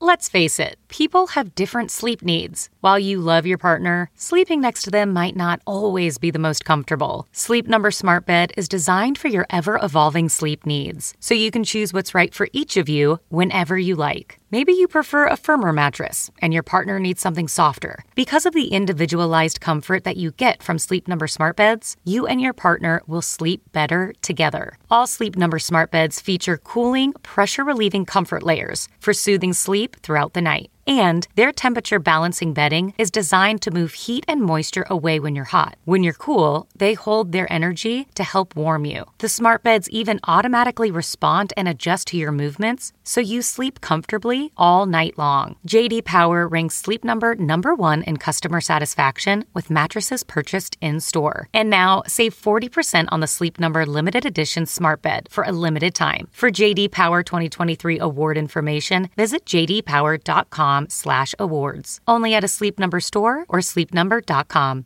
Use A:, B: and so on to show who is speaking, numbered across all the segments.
A: Let's face it, people have different sleep needs. While you love your partner, sleeping next to them might not always be the most comfortable. Sleep Number Smart Bed is designed for your ever-evolving sleep needs, so you can choose what's right for each of you whenever you like. Maybe you prefer a firmer mattress and your partner needs something softer. Because of the individualized comfort that you get from Sleep Number Smart Beds, you and your partner will sleep better together. All Sleep Number Smart Beds feature cooling, pressure-relieving comfort layers for soothing sleep throughout the night. And their temperature balancing bedding is designed to move heat and moisture away when you're hot. When you're cool, they hold their energy to help warm you. The smart beds even automatically respond and adjust to your movements, so you sleep comfortably all night long. J.D. Power ranks Sleep Number #1 in customer satisfaction with mattresses purchased in-store. And now, save 40% on the Sleep Number limited edition smart bed for a limited time. For J.D. Power 2023 award information, visit jdpower.com/awards. Only at a Sleep Number store or sleepnumber.com.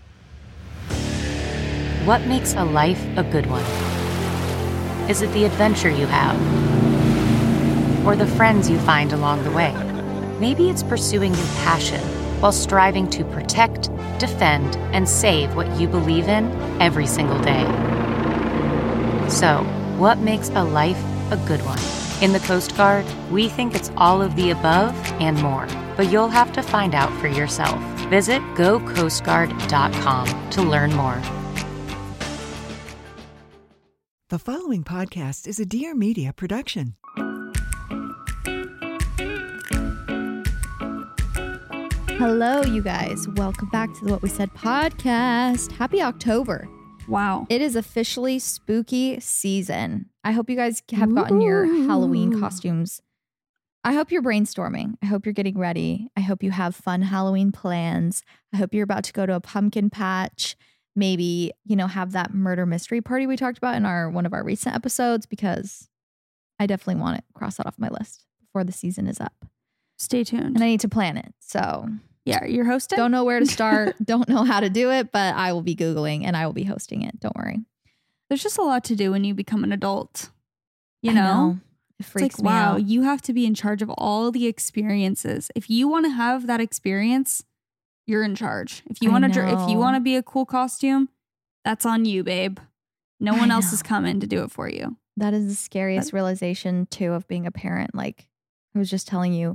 A: What makes a life a good one? Is it the adventure you have? Or the friends you find along the way? Maybe it's pursuing your passion while striving to protect, defend, and save what you believe in every single day. So, what makes a life a good one? In the Coast Guard, we think it's all of the above and more, but you'll have to find out for yourself. Visit gocoastguard.com to learn more.
B: The following podcast is a Dear Media production.
C: Hello, you guys. Welcome back to the What We Said podcast. Happy October.
D: Wow.
C: It is officially spooky season. I hope you guys have gotten your Halloween costumes. I hope you're brainstorming. I hope you're getting ready. I hope you have fun Halloween plans. I hope you're about to go to a pumpkin patch. Maybe, have that murder mystery party we talked about in one of our recent episodes, because I definitely want to cross that off my list before the season is up.
D: Stay tuned.
C: And I need to plan it. So
D: yeah, you're hosting?
C: Don't know where to start. Don't know how to do it, but I will be Googling and I will be hosting it. Don't worry.
D: There's just a lot to do when you become an adult.
C: I know. It freaks me out.
D: Wow, you have to be in charge of all the experiences. If you want to have that experience, you're in charge. If you want to be a cool costume, that's on you, babe. No one else is coming to do it for you.
C: That is the scariest realization too of being a parent. Like I was just telling you,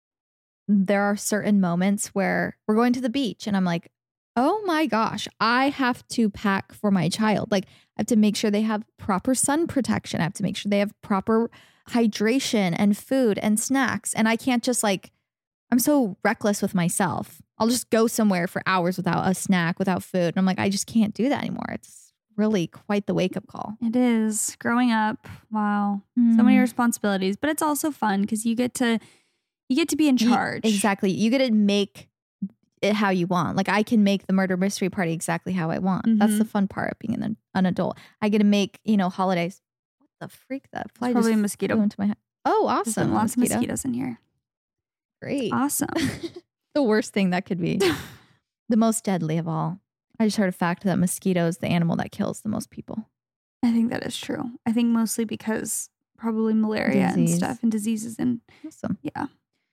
C: there are certain moments where we're going to the beach and I'm like, oh my gosh, I have to pack for my child. Like I have to make sure they have proper sun protection. I have to make sure they have proper hydration and food and snacks. And I can't just I'm so reckless with myself. I'll just go somewhere for hours without a snack, without food. And I'm like, I just can't do that anymore. It's really quite the wake-up call.
D: It is. Growing up, wow. So many responsibilities. But it's also fun because you get to be in charge.
C: Exactly. You get to make it how you want. Like I can make the murder mystery party exactly how I want. Mm-hmm. That's the fun part of being an adult. I get to make, holidays. What the freak? That fly
D: probably a mosquito
C: into my head. Oh, awesome.
D: Lots of mosquitoes in here.
C: Great.
D: Awesome.
C: The worst thing that could be. The most deadly of all. I just heard a fact that mosquito is the animal that kills the most people.
D: I think that is true. I think mostly because probably malaria and stuff and diseases and
C: awesome.
D: Yeah.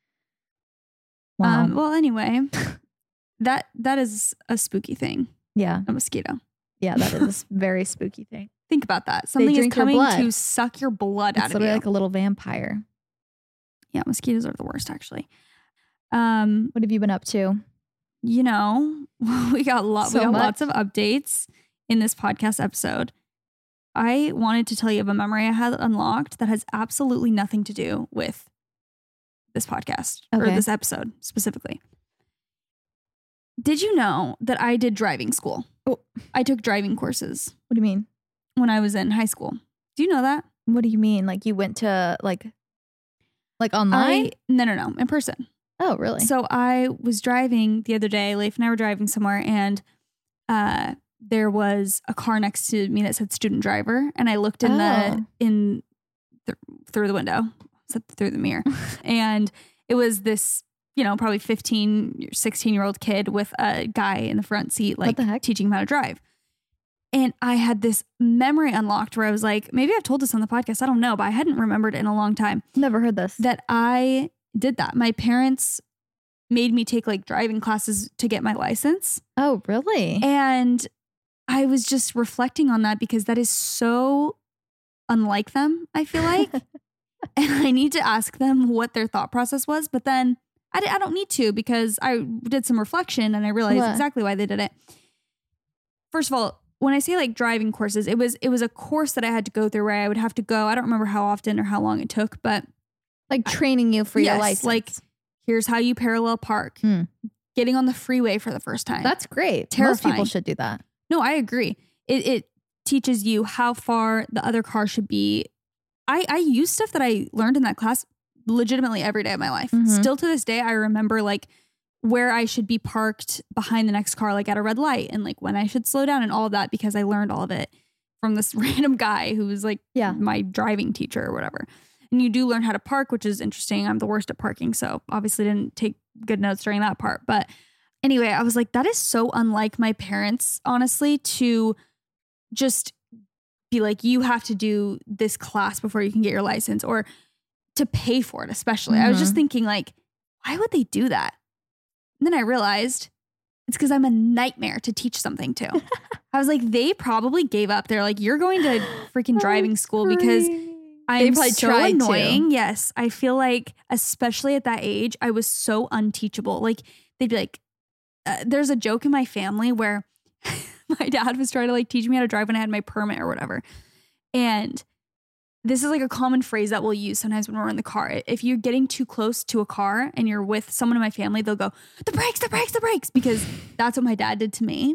C: Wow.
D: Well, anyway, that is a spooky thing.
C: Yeah.
D: A mosquito.
C: Yeah, that is a very spooky thing.
D: Think about that. Something is coming to suck your blood out of you. It's
C: literally like a little vampire.
D: Yeah, mosquitoes are the worst, actually.
C: What have you been up to?
D: We got lots of updates in this podcast episode. I wanted to tell you of a memory I had unlocked that has absolutely nothing to do with this podcast or this episode specifically. Did you know that I did driving school?
C: Oh.
D: I took driving courses.
C: What do you mean?
D: When I was in high school. Do you know that?
C: What do you mean? Like you went to like online?
D: No, in person.
C: Oh, really?
D: So I was driving the other day. Leif and I were driving somewhere, and there was a car next to me that said student driver, and I looked through the window, through the mirror, and it was this, probably 15, 16-year-old kid with a guy in the front seat, teaching him how to drive. And I had this memory unlocked where I was like, maybe I've told this on the podcast, I don't know, but I hadn't remembered it in a long time.
C: Never heard this.
D: That I did that. My parents made me take like driving classes to get my license.
C: Oh, really?
D: And I was just reflecting on that because that is so unlike them, I feel like. And I need to ask them what their thought process was. But then I don't need to because I did some reflection and I realized exactly why they did it. First of all, when I say like driving courses, it was a course that I had to go through where I would have to go. I don't remember how often or how long it took, but
C: like training you for your license.
D: Like here's how you parallel park. Getting on the freeway for the first time.
C: That's great.
D: Terrifying.
C: Most people should do that.
D: No, I agree. It teaches you how far the other car should be. I use stuff that I learned in that class legitimately every day of my life. Still to this day, I remember like where I should be parked behind the next car, like at a red light, and like when I should slow down and all of that because I learned all of it from this random guy who was like my driving teacher or whatever. And you do learn how to park, which is interesting. I'm the worst at parking, so obviously didn't take good notes during that part. But anyway, I was like, that is so unlike my parents, honestly, to just be like, you have to do this class before you can get your license or to pay for it, especially. I was just thinking like, why would they do that? And then I realized it's because I'm a nightmare to teach something to. I was like, they probably gave up. They're like, you're going to freaking driving school because I'm so annoying. Yes. I feel like, especially at that age, I was so unteachable. Like they'd be like, there's a joke in my family where my dad was trying to like teach me how to drive when I had my permit or whatever. And this is like a common phrase that we'll use sometimes when we're in the car. If you're getting too close to a car and you're with someone in my family, they'll go, the brakes, the brakes, the brakes, because that's what my dad did to me.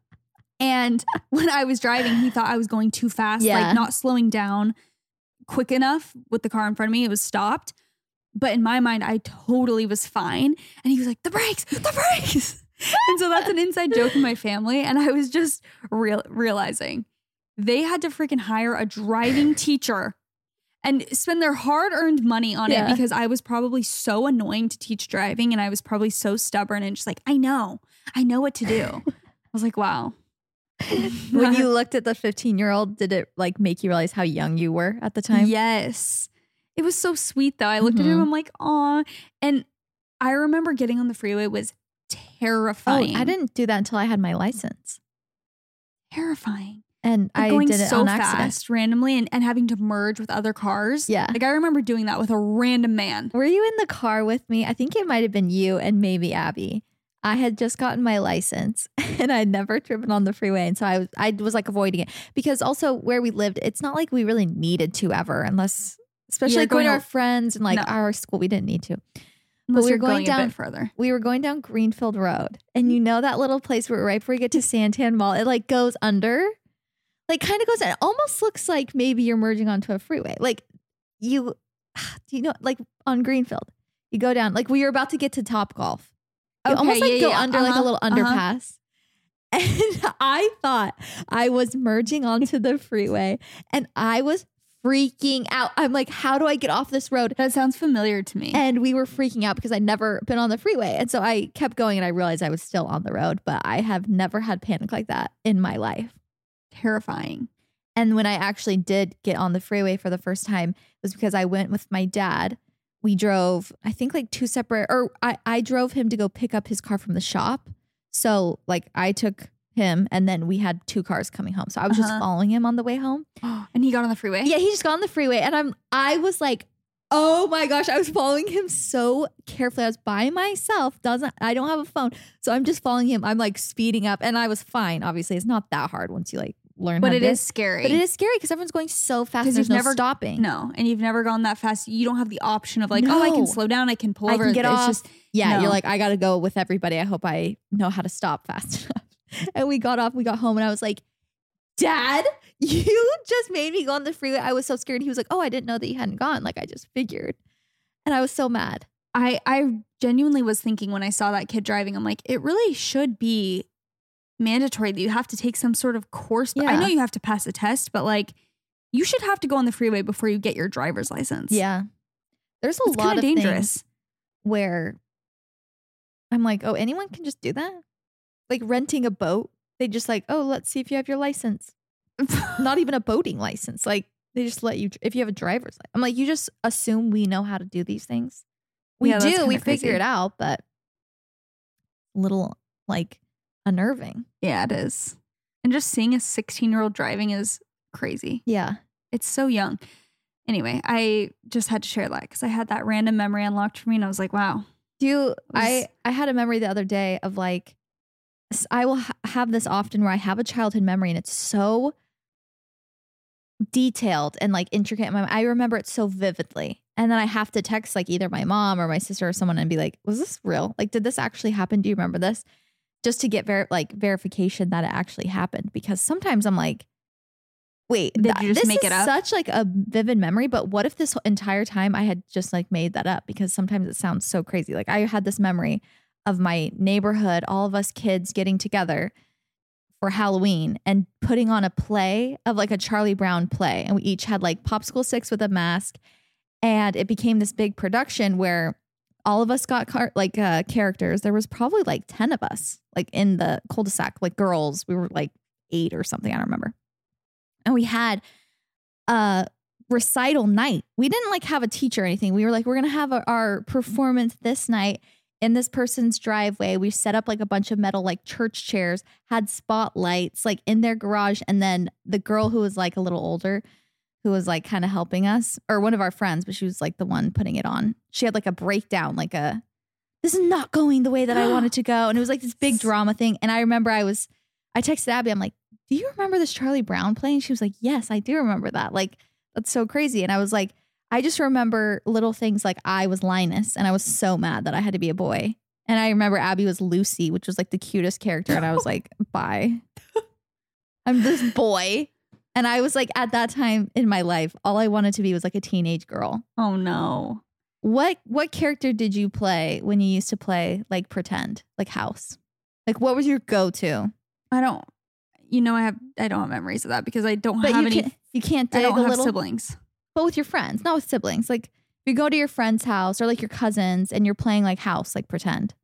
D: And when I was driving, he thought I was going too fast, like not slowing down quick enough with the car in front of me. It was stopped. But in my mind, I totally was fine. And he was like, the brakes, the brakes. And so that's an inside joke in my family. And I was just realizing they had to freaking hire a driving teacher and spend their hard-earned money on it because I was probably so annoying to teach driving and I was probably so stubborn and just like, I know what to do. I was like, wow.
C: When you looked at the 15-year-old, did it like make you realize how young you were at the time?
D: Yes. It was so sweet though. I looked at him, I'm like, aw. And I remember getting on the freeway was terrifying.
C: Oh, I didn't do that until I had my license.
D: Terrifying.
C: And I did it
D: so
C: on accident.
D: fast randomly and having to merge with other cars.
C: Yeah.
D: Like I remember doing that with a random man.
C: Were you in the car with me? I think it might have been you and maybe Abby. I had just gotten my license and I'd never driven on the freeway. And so I was like avoiding it because also where we lived, it's not like we really needed to ever unless, especially like going to our friends and like our school, we didn't need to.
D: Unless we were going down a bit further.
C: We were going down Greenfield Road and you know that little place where right before you get to Santan Mall, it like goes under. Like kind of goes, it almost looks like maybe you're merging onto a freeway. Like you know, like on Greenfield, you go down, like we were about to get to Topgolf. You almost like go under like a little underpass. And I thought I was merging onto the freeway and I was freaking out. I'm like, how do I get off this road?
D: That sounds familiar to me.
C: And we were freaking out because I'd never been on the freeway. And so I kept going and I realized I was still on the road, but I have never had panic like that in my life.
D: Terrifying.
C: And when I actually did get on the freeway for the first time, it was because I went with my dad. We drove, I think like two separate, or I drove him to go pick up his car from the shop. So like I took him and then we had two cars coming home. So I was just following him on the way home.
D: And he got on the freeway?
C: Yeah, he just got on the freeway. And I was like, oh my gosh, I was following him so carefully. I was by myself. I don't have a phone. So I'm just following him. I'm like speeding up and I was fine. Obviously, it's not that hard once you like learn
D: but
C: how to do it.
D: But it is scary.
C: But it is scary because everyone's going so fast and there's no stopping.
D: No, and you've never gone that fast. You don't have the option of like, I can slow down. I can pull over.
C: I can get off.
D: Just,
C: you're like, I got to go with everybody. I hope I know how to stop fast enough. And we got off, we got home and I was like, Dad, you just made me go on the freeway. I was so scared. He was like, oh, I didn't know that you hadn't gone. Like I just figured. And I was so mad.
D: I genuinely was thinking when I saw that kid driving, I'm like, it really should be mandatory that you have to take some sort of course. Yeah. I know you have to pass a test, but like you should have to go on the freeway before you get your driver's license.
C: Yeah. There's a lot of dangerous things where I'm like, oh, anyone can just do that? Like renting a boat. They just like, oh, let's see if you have your license. Not even a boating license. Like they just let you, if you have a driver's license. I'm like, you just assume we know how to do these things We
D: Yeah, that's
C: do. We
D: kinda crazy.
C: figure it out, but a little like unnerving.
D: Yeah, it is. And just seeing a 16-year-old driving is crazy.
C: Yeah.
D: It's so young. Anyway, I just had to share that because I had that random memory unlocked for me, and I was like, wow.
C: I had a memory the other day of like, I will have this often where I have a childhood memory and it's so detailed and like intricate in my mind. I remember it so vividly. And then I have to text like either my mom or my sister or someone and be like, was this real? Like, did this actually happen? Do you remember this? Just to get verification that it actually happened. Because sometimes I'm like, wait,
D: Did you just
C: this
D: make
C: is
D: it up?
C: such like a vivid memory, but what if this entire time I had just like made that up? Because sometimes it sounds so crazy. Like I had this memory of my neighborhood, all of us kids getting together for Halloween and putting on a play of like a Charlie Brown play. And we each had like popsicle sticks with a mask. And it became this big production where all of us got characters. There was probably like 10 of us like in the cul-de-sac, like girls. We were like 8 or something. I don't remember. And we had a recital night. We didn't like have a teacher or anything. We were like, we're going to have our performance this night in this person's driveway. We set up like a bunch of metal like church chairs, had spotlights like in their garage. And then the girl who was like a little older, who was like kind of helping us, or one of our friends, but she was like the one putting it on. She had like a breakdown, like this is not going the way that I wanted to go. And it was like this big drama thing. And I remember I texted Abby, I'm like, do you remember this Charlie Brown play? And she was like, yes, I do remember that. Like, that's so crazy. And I was like, I just remember little things like I was Linus and I was so mad that I had to be a boy. And I remember Abby was Lucy, which was like the cutest character. And I was like, bye. I'm this boy. And I was like, at that time in my life, all I wanted to be was like a teenage girl.
D: Oh no.
C: What character did you play when you used to play like pretend, like house? Like what was your go-to?
D: I don't have memories of that because I don't have any.
C: You can't dig
D: I don't
C: a
D: have
C: little
D: siblings.
C: But with your friends, not with siblings. Like if you go to your friend's house or like your cousins and you're playing like house, like pretend.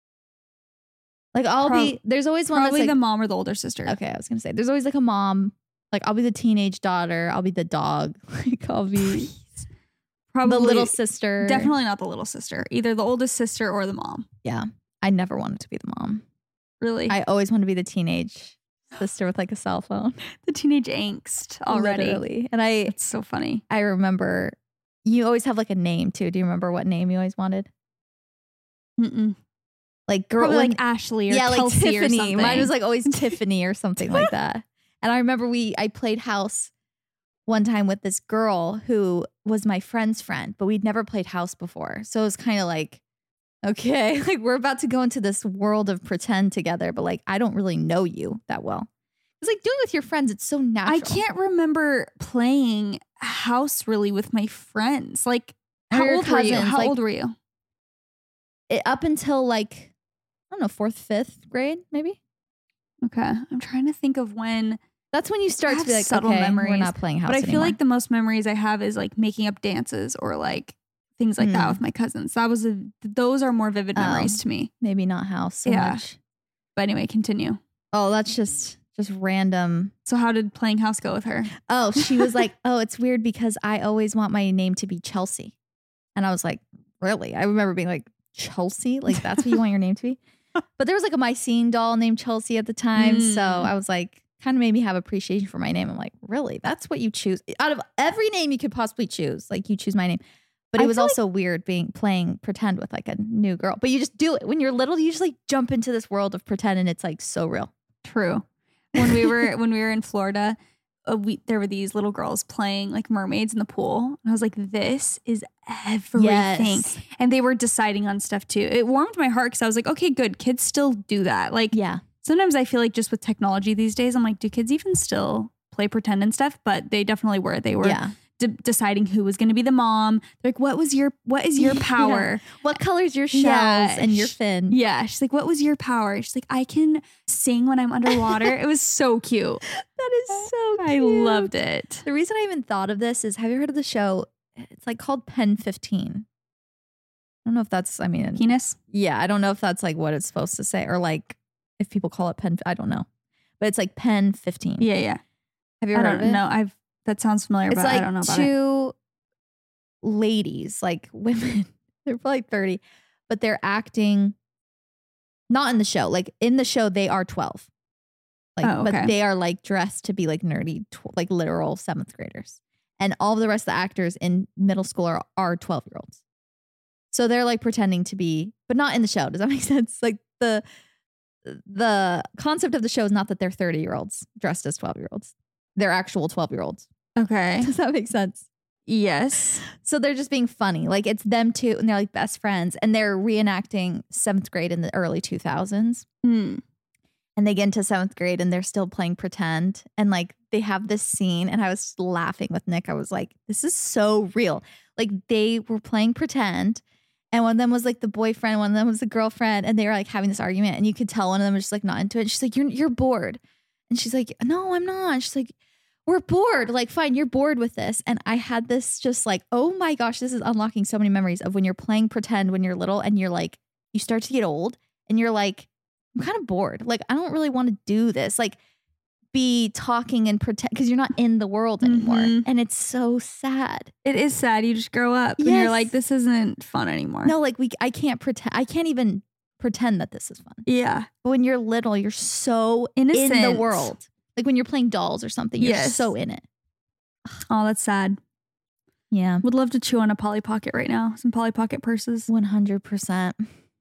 C: Like there's always one that's
D: Probably
C: like
D: the mom or the older sister.
C: Okay, I was gonna say there's always like a mom. Like I'll be the teenage daughter. I'll be the dog. Like I'll be
D: Probably
C: the little sister.
D: Definitely not the little sister. Either the oldest sister or the mom.
C: Yeah, I never wanted to be the mom.
D: Really?
C: I always wanted to be the teenage sister with like a cell phone.
D: The teenage angst already.
C: Literally. And
D: It's so funny.
C: I remember you always have like a name too. Do you remember what name you always wanted?
D: Mm-mm.
C: Like girl,
D: Probably like Ashley or
C: yeah, like
D: Kelsey
C: Tiffany.
D: or something.
C: Mine was like always Tiffany or something like that. And I remember I played house one time with this girl who was my friend's friend, but we'd never played house before. So it was kind of like, okay, like we're about to go into this world of pretend together, but like I don't really know you that well. It's like doing it with your friends. It's so natural.
D: I can't remember playing house really with my friends. Like, how
C: Or your
D: old were you?
C: cousins,
D: How
C: like-
D: old were you?
C: Up until like, I don't know, 4th, 5th grade, maybe.
D: Okay. I'm trying to think of when.
C: That's when you start to
D: have
C: be like,
D: subtle
C: okay, we're
D: memories,
C: not playing house
D: But I feel
C: anymore.
D: like the most memories I have is like making up dances or like things like that with my cousins. Those are more vivid memories to me.
C: Maybe not house so
D: Yeah.
C: much.
D: But anyway, continue.
C: Oh, that's just random.
D: So how did playing house go with her?
C: Oh, she was like, oh, it's weird because I always want my name to be Chelsea. And I was like, really? I remember being like, Chelsea? Like, that's what you want your name to be? But there was like a Mycene doll named Chelsea at the time. So I was like, kind of made me have appreciation for my name. I'm like, really? That's what you choose? Out of every name you could possibly choose, like you choose my name. But it was also weird playing pretend with like a new girl. But you just do it. When you're little, you just like jump into this world of pretend and it's like so real.
D: True. When we were in Florida, there were these little girls playing like mermaids in the pool. And I was like, this is everything.
C: Yes.
D: And they were deciding on stuff too. It warmed my heart because I was like, okay, good. Kids still do that. Like,
C: Yeah.
D: sometimes I feel like just with technology these days, I'm like, do kids even still play pretend and stuff? But they definitely were. They were
C: Yeah.
D: deciding who was going to be the mom. They're like, what is your power?
C: What color's your shells
D: Yeah.
C: and your fin?
D: Yeah. She's like, what was your power? She's like, I can sing when I'm underwater. It was so cute.
C: That is so cute.
D: I loved it.
C: The reason I even thought of this is, have you heard of the show? It's like called Pen 15. I don't know if that's,
D: Penis?
C: yeah, I don't know if that's like what it's supposed to say or like if people call it Pen, I don't know. But it's like Pen 15.
D: Yeah, yeah.
C: Have you
D: I
C: heard
D: don't
C: of it?
D: know. That sounds familiar,
C: It's
D: but
C: like
D: I don't know about it.
C: two ladies, like women They're probably 30, but they're acting not in the show. Like in the show, they are 12. Like, but they are like dressed to be like nerdy, like literal 7th graders. And all of the rest of the actors in middle school are 12-year-olds. So they're like pretending to be, but not in the show. Does that make sense? Like the concept of the show is not that they're 30-year-olds dressed as 12-year-olds. They're actual 12-year-olds.
D: Okay.
C: Does that make sense?
D: Yes.
C: So they're just being funny. Like it's them two and they're like best friends and they're reenacting 7th grade in the early 2000s. And they get into 7th grade and they're still playing pretend. And like they have this scene and I was laughing with Nick. I was like, this is so real. Like they were playing pretend and one of them was like the boyfriend, one of them was the girlfriend, and they were like having this argument and you could tell one of them was just like not into it. She's like, you're bored. And she's like, no, I'm not. And she's like, we're bored. Like, fine, you're bored with this. And I had this just like, oh my gosh, this is unlocking so many memories of when you're playing pretend when you're little and you're like, you start to get old and you're like, I'm kind of bored. Like, I don't really want to do this. Like, be talking and pretend because you're not in the world anymore. And it's so sad.
D: It is sad. You just grow up and you're like, this isn't fun anymore.
C: No, like I can't pretend. I can't even pretend that this is fun.
D: Yeah.
C: But when you're little, you're so
D: innocent
C: in the world. Like when you're playing dolls or something, you're so in it.
D: Oh, that's sad.
C: Yeah.
D: Would love to chew on a Polly Pocket right now. Some Polly Pocket purses.
C: 100%.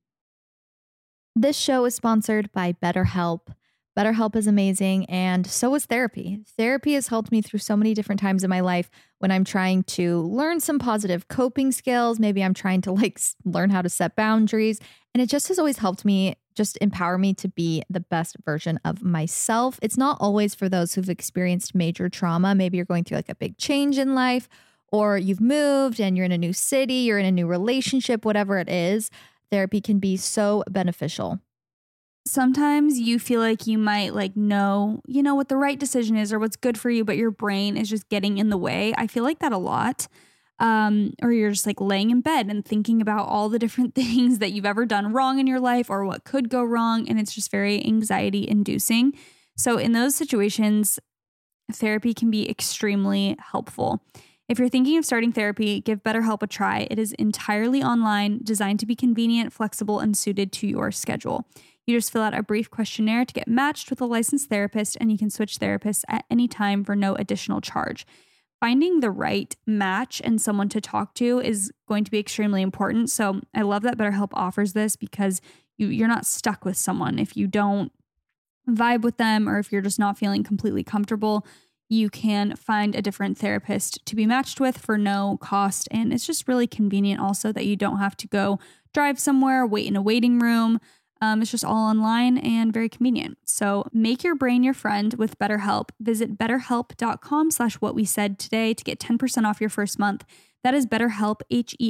C: This show is sponsored by BetterHelp. BetterHelp is amazing, and so is therapy. Therapy has helped me through so many different times in my life when I'm trying to learn some positive coping skills. Maybe I'm trying to like learn how to set boundaries, and it just has always helped me just empower me to be the best version of myself. It's not always for those who've experienced major trauma. Maybe you're going through like a big change in life, or you've moved and you're in a new city, you're in a new relationship, whatever it is. Therapy can be so beneficial.
D: Sometimes you feel like you might like know what the right decision is or what's good for you, but your brain is just getting in the way. I feel like that a lot. Or you're just like laying in bed and thinking about all the different things that you've ever done wrong in your life or what could go wrong. And it's just very anxiety inducing. So in those situations, therapy can be extremely helpful. If you're thinking of starting therapy, give BetterHelp a try. It is entirely online, designed to be convenient, flexible, and suited to your schedule. You just fill out a brief questionnaire to get matched with a licensed therapist, and you can switch therapists at any time for no additional charge. Finding the right match and someone to talk to is going to be extremely important. So I love that BetterHelp offers this because you're not stuck with someone. If you don't vibe with them or if you're just not feeling completely comfortable, you can find a different therapist to be matched with for no cost. And it's just really convenient also that you don't have to go drive somewhere, wait in a waiting room. It's just all online and very convenient. So make your brain your friend with BetterHelp. Visit betterhelp.com/whatwesaid today to get 10% off your first month. That is BetterHelp,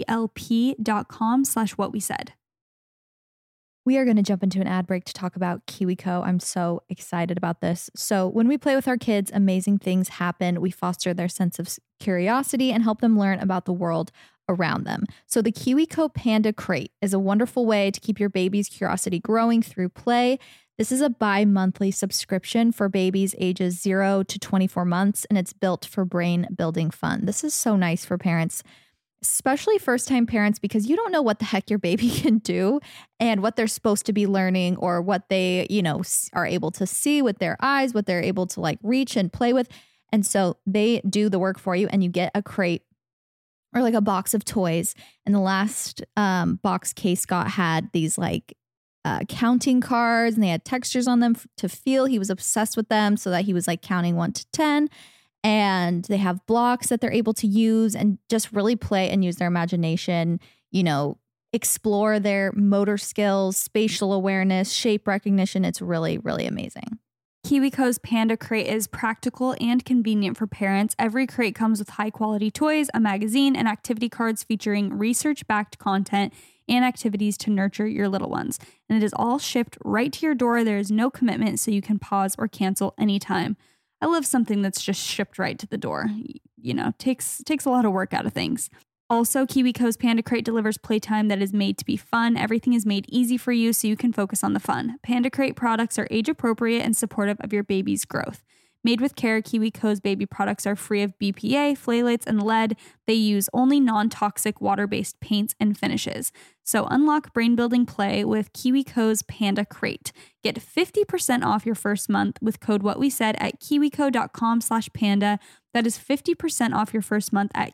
D: HELP.com/whatwesaid.
C: We are going to jump into an ad break to talk about KiwiCo. I'm so excited about this. So when we play with our kids, amazing things happen. We foster their sense of curiosity and help them learn about the world around them. So the KiwiCo Panda Crate is a wonderful way to keep your baby's curiosity growing through play. This is a bi-monthly subscription for babies ages 0 to 24 months, and it's built for brain-building fun. This is so nice for parents, especially first-time parents, because you don't know what the heck your baby can do and what they're supposed to be learning or what they, are able to see with their eyes, what they're able to like reach and play with. And so they do the work for you, and you get a crate or like a box of toys. And the last box Kay Scott had these like counting cards, and they had textures on them to feel. He was obsessed with them so that he was like counting 1 to 10. And they have blocks that they're able to use and just really play and use their imagination, explore their motor skills, spatial awareness, shape recognition. It's really, really amazing.
D: KiwiCo's Panda Crate is practical and convenient for parents. Every crate comes with high-quality toys, a magazine, and activity cards featuring research-backed content and activities to nurture your little ones. And it is all shipped right to your door. There is no commitment, so you can pause or cancel anytime. I love something that's just shipped right to the door. Takes a lot of work out of things. Also, KiwiCo's Panda Crate delivers playtime that is made to be fun. Everything is made easy for you so you can focus on the fun. Panda Crate products are age appropriate and supportive of your baby's growth. Made with care, KiwiCo's baby products are free of BPA, phthalates, and lead. They use only non-toxic water-based paints and finishes. So unlock brain-building play with KiwiCo's Panda Crate. Get 50% off your first month with code WhatWeSaid at kiwico.com/panda. That is 50% off your first month at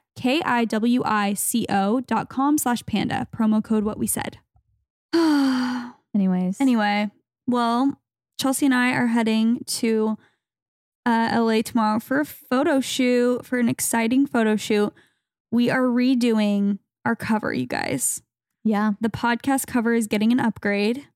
D: kiwico.com/panda. Promo code WhatWeSaid. Anyway, well, Chelsea and I are heading to LA tomorrow for a photo shoot, for an exciting photo shoot. We are redoing our cover, you guys.
C: Yeah.
D: The podcast cover is getting an upgrade.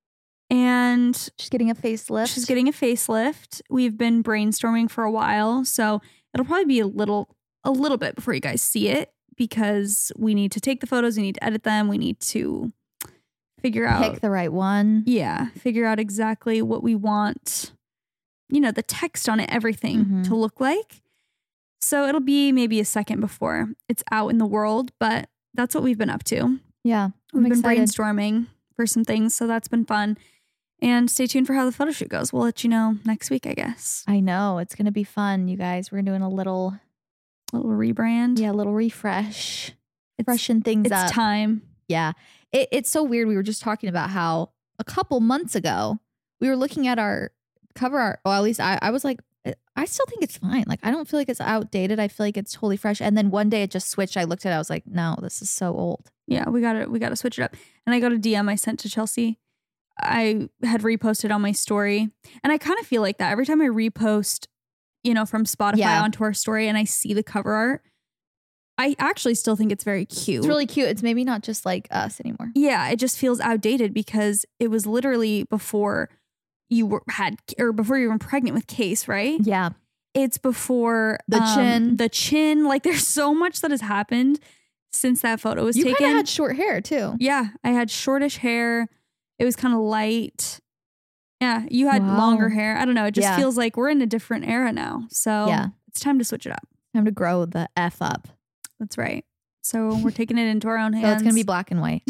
D: And
C: She's getting a facelift.
D: We've been brainstorming for a while, so it'll probably be a little bit before you guys see it, because we need to take the photos, we need to edit them, we need to figure out,
C: pick the right one.
D: Yeah, figure out exactly what we want, the text on it, everything to look like. So it'll be maybe a second before it's out in the world, but that's what we've been up to.
C: Yeah.
D: We've been brainstorming for some things, so that's been fun. And stay tuned for how the photo shoot goes. We'll let you know next week, I guess.
C: I know. It's going to be fun, you guys. We're doing a little
D: rebrand.
C: Yeah, a little refresh. Freshen things up.
D: It's time.
C: Yeah. It's so weird. We were just talking about how a couple months ago, we were looking at our cover art. Well, at least I was like, I still think it's fine. Like, I don't feel like it's outdated. I feel like it's totally fresh. And then one day it just switched. I looked at it. I was like, no, this is so old.
D: Yeah, we gotta switch it up. And I got a DM I sent to Chelsea. I had reposted on my story. And I kind of feel like that every time I repost, from Spotify onto our story and I see the cover art, I actually still think it's very cute.
C: It's really cute. It's maybe not just like us anymore.
D: Yeah, it just feels outdated because it was literally before you were pregnant with Case, right?
C: Yeah.
D: It's before
C: the
D: chin. Like, there's so much that has happened since that photo was taken. You
C: kind of had short hair too.
D: Yeah, I had shortish hair. It was kind of light. Yeah, you had longer hair. I don't know. It just feels like we're in a different era now. So it's time to switch it up.
C: Time to grow the F up.
D: That's right. So we're taking it into our own hands.
C: So it's going to be black and white.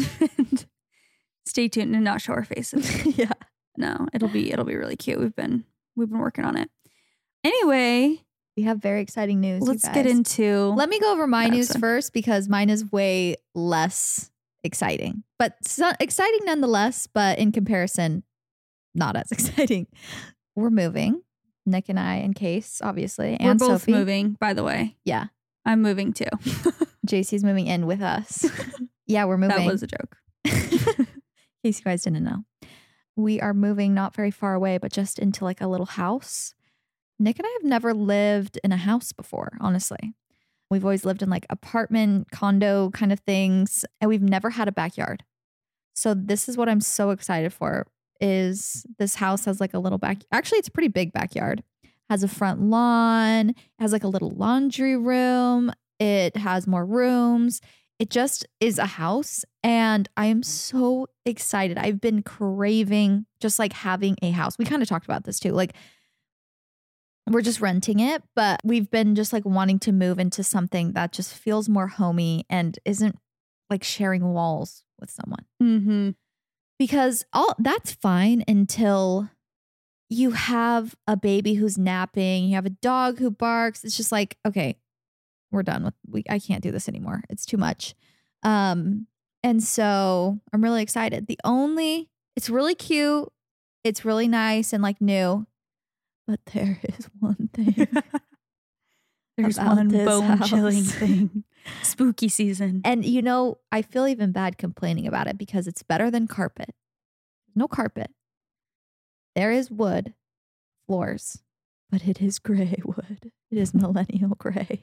D: Stay tuned and not show our faces.
C: Yeah.
D: No, it'll be really cute. We've been working on it. Anyway,
C: we have very exciting news.
D: Let's get into.
C: Let me go over my news first, because mine is way less exciting, but exciting nonetheless. But in comparison, not as exciting. We're moving. Nick and I and Case, obviously, and
D: we're both
C: Sophie.
D: moving. By the way,
C: yeah,
D: I'm moving too.
C: JC's moving in with us. Yeah, we're moving.
D: That was a joke.
C: In case you guys didn't know. We are moving not very far away, but just into like a little house. Nick and I have never lived in a house before, honestly. We've always lived in like apartment, condo kind of things, and we've never had a backyard. So this is what I'm so excited for, is this house has like a little actually, it's a pretty big backyard. Has a front lawn, has like a little laundry room. It has more rooms. It just is a house, and I am so excited. I've been craving just like having a house. We kind of talked about this too. Like, we're just renting it, but we've been just like wanting to move into something that just feels more homey and isn't like sharing walls with someone.
D: Mm-hmm.
C: Because that's fine until you have a baby who's napping, you have a dog who barks. It's just like, okay, we're done with, I can't do this anymore. It's too much. And so I'm really excited. It's really cute. It's really nice and like new. But there is one thing.
D: There's one bone-chilling thing. Spooky season.
C: And I feel even bad complaining about it because it's better than carpet. No carpet. There is wood floors, but it is gray wood. It is millennial gray.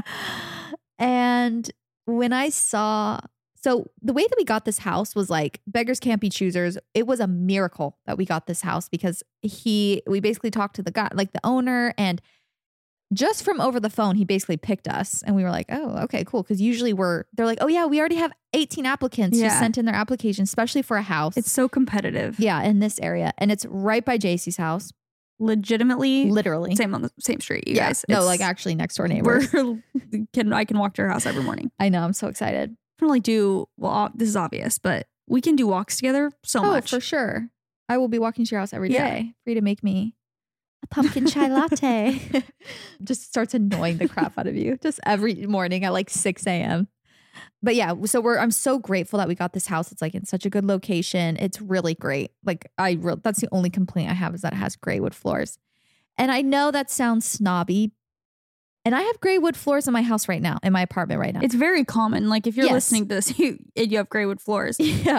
C: And when I saw, so the way that we got this house was like, beggars can't be choosers. It was a miracle that we got this house because we basically talked to the guy, like the owner, and just from over the phone, he basically picked us, and we were like, oh, okay, cool. Because usually they're like, oh yeah, we already have 18 applicants who sent in their application, especially for a house.
D: It's so competitive.
C: Yeah, in this area. And it's right by JC's house.
D: Literally
C: same
D: on the same street, you guys.
C: No, like actually next door neighbors.
D: I can walk to your house every morning.
C: I know, I'm so excited.
D: I can this is obvious, but we can do walks together so much.
C: Oh, for sure. I will be walking to your house every day for you to make me a pumpkin chai latte. Just starts annoying the crap out of you just every morning at like 6 a.m. But yeah, so I'm so grateful that we got this house. It's like in such a good location. It's really great. Like that's the only complaint I have is that it has gray wood floors. And I know that sounds snobby. And I have gray wood floors in my house right now, in my apartment right now.
D: It's very common. Like if you're listening to this, you have gray wood floors.
C: Yeah.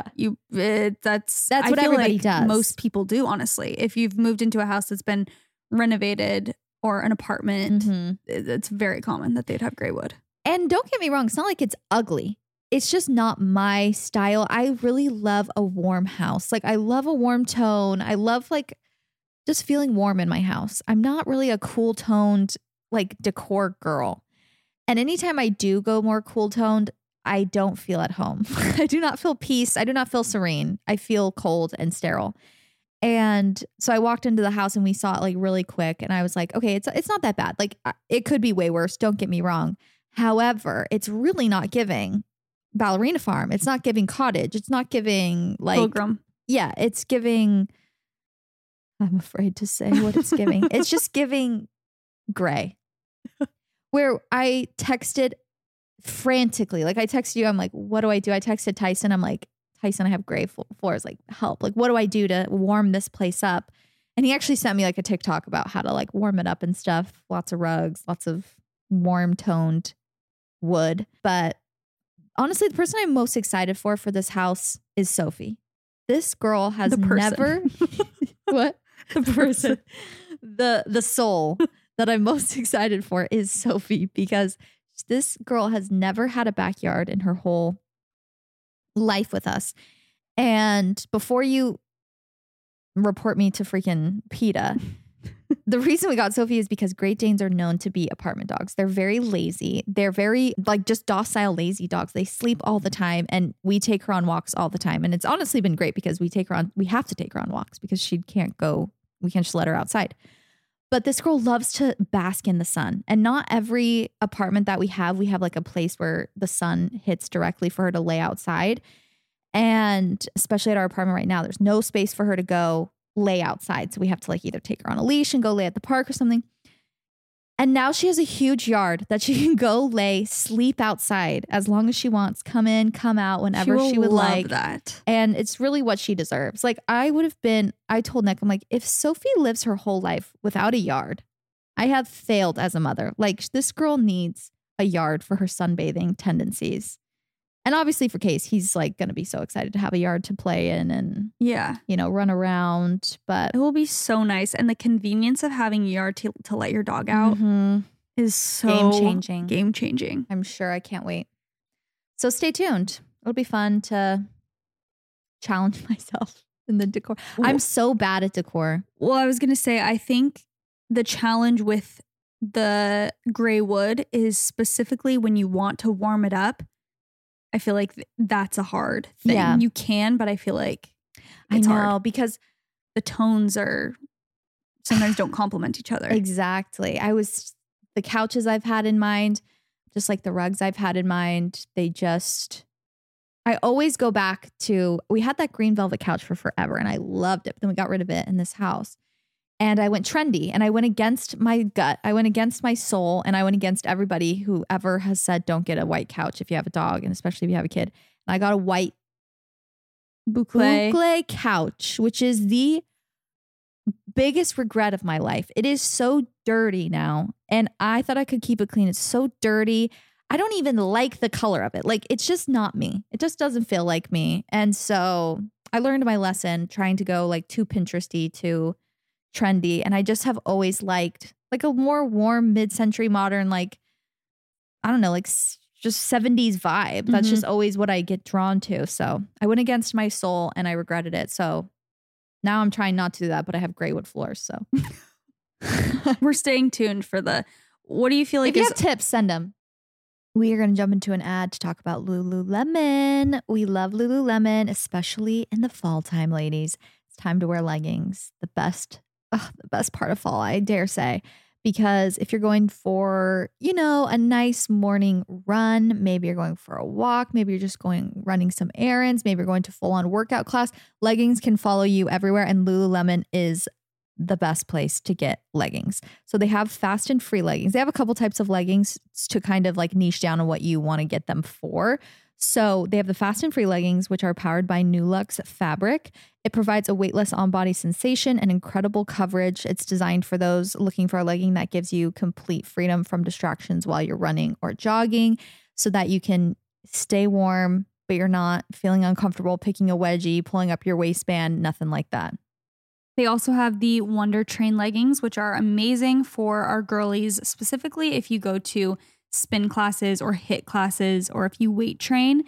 D: That's
C: what everybody does.
D: Most people do, honestly. If you've moved into a house that's been renovated or an apartment, it's very common that they'd have gray wood.
C: And don't get me wrong, it's not like it's ugly. It's just not my style. I really love a warm house. Like I love a warm tone. I love like just feeling warm in my house. I'm not really a cool toned like decor girl. And anytime I do go more cool toned, I don't feel at home. I do not feel peace. I do not feel serene. I feel cold and sterile. And so I walked into the house and we saw it like really quick. And I was like, okay, it's not that bad. Like it could be way worse. Don't get me wrong. However, it's really not giving Ballerina Farm. It's not giving cottage. It's not giving like
D: Pilgrim.
C: Yeah, it's giving. I'm afraid to say what it's giving. It's just giving gray. Where I texted frantically, like I texted you. I'm like, what do I do? I texted Tyson. I'm like, Tyson, I have gray floors. Like, help. Like, what do I do to warm this place up? And he actually sent me like a TikTok about how to like warm it up and stuff. Lots of rugs, lots of warm toned wood. But honestly, the person I'm most excited for this house is Sophie. This girl has never what? The person. The soul that I'm most excited for is Sophie because this girl has never had a backyard in her whole life with us. And before you report me to freaking PETA, the reason we got Sophie is because Great Danes are known to be apartment dogs. They're very lazy. They're very like just docile, lazy dogs. They sleep all the time and we take her on walks all the time. And it's honestly been great because we have to take her on walks because we can't just let her outside. But this girl loves to bask in the sun. And not every apartment that we have like a place where the sun hits directly for her to lay outside. And especially at our apartment right now, there's no space for her to go lay outside. So we have to like either take her on a leash and go lay at the park or something. And now she has a huge yard that she can go sleep outside as long as she wants. Come in, come out whenever she would like.
D: That.
C: And it's really what she deserves. Like I told Nick, I'm like, if Sophie lives her whole life without a yard, I have failed as a mother. Like this girl needs a yard for her sunbathing tendencies. And obviously for Case, he's like going to be so excited to have a yard to play in and, run around. But
D: it will be so nice. And the convenience of having a yard to let your dog out is so Game changing.
C: I'm sure. I can't wait. So stay tuned. It'll be fun to challenge myself in the decor. I'm so bad at decor.
D: Well, I was going to say, I think the challenge with the gray wood is specifically when you want to warm it up. I feel like that's a hard thing. Yeah. You can, but I feel like it's hard
C: because
D: the tones are sometimes don't complement each other.
C: Exactly. The couches I've had in mind, just like the rugs I've had in mind, I always go back to, we had that green velvet couch for forever and I loved it. But then we got rid of it in this house. And I went trendy and I went against my gut. I went against my soul and I went against everybody who ever has said, don't get a white couch if you have a dog and especially if you have a kid. And I got a white boucle couch, which is the biggest regret of my life. It is so dirty now. And I thought I could keep it clean. It's so dirty. I don't even like the color of it. Like, it's just not me. It just doesn't feel like me. And so I learned my lesson trying to go like too Pinteresty, too trendy. And I just have always liked like a more warm mid-century modern, like, I don't know, like just 70s vibe. That's just always what I get drawn to. So I went against my soul and I regretted it. So now I'm trying not to do that, but I have gray wood floors. So
D: we're staying tuned for what do you feel like?
C: If you have tips, send them. We are going to jump into an ad to talk about Lululemon. We love Lululemon, especially in the fall time, ladies. It's time to wear leggings. The best part of fall, I dare say. Because if you're going for, a nice morning run, maybe you're going for a walk, maybe you're just running some errands, maybe you're going to full on workout class, leggings can follow you everywhere. And Lululemon is the best place to get leggings. So they have fast and free leggings. They have a couple types of leggings to kind of like niche down on what you want to get them for. So they have the fast and free leggings, which are powered by Nulux fabric. It provides a weightless on-body sensation and incredible coverage. It's designed for those looking for a legging that gives you complete freedom from distractions while you're running or jogging so that you can stay warm, but you're not feeling uncomfortable picking a wedgie, pulling up your waistband, nothing like that.
D: They also have the Wonder Train leggings, which are amazing for our girlies, specifically if you go to spin classes or HIIT classes, or if you weight train.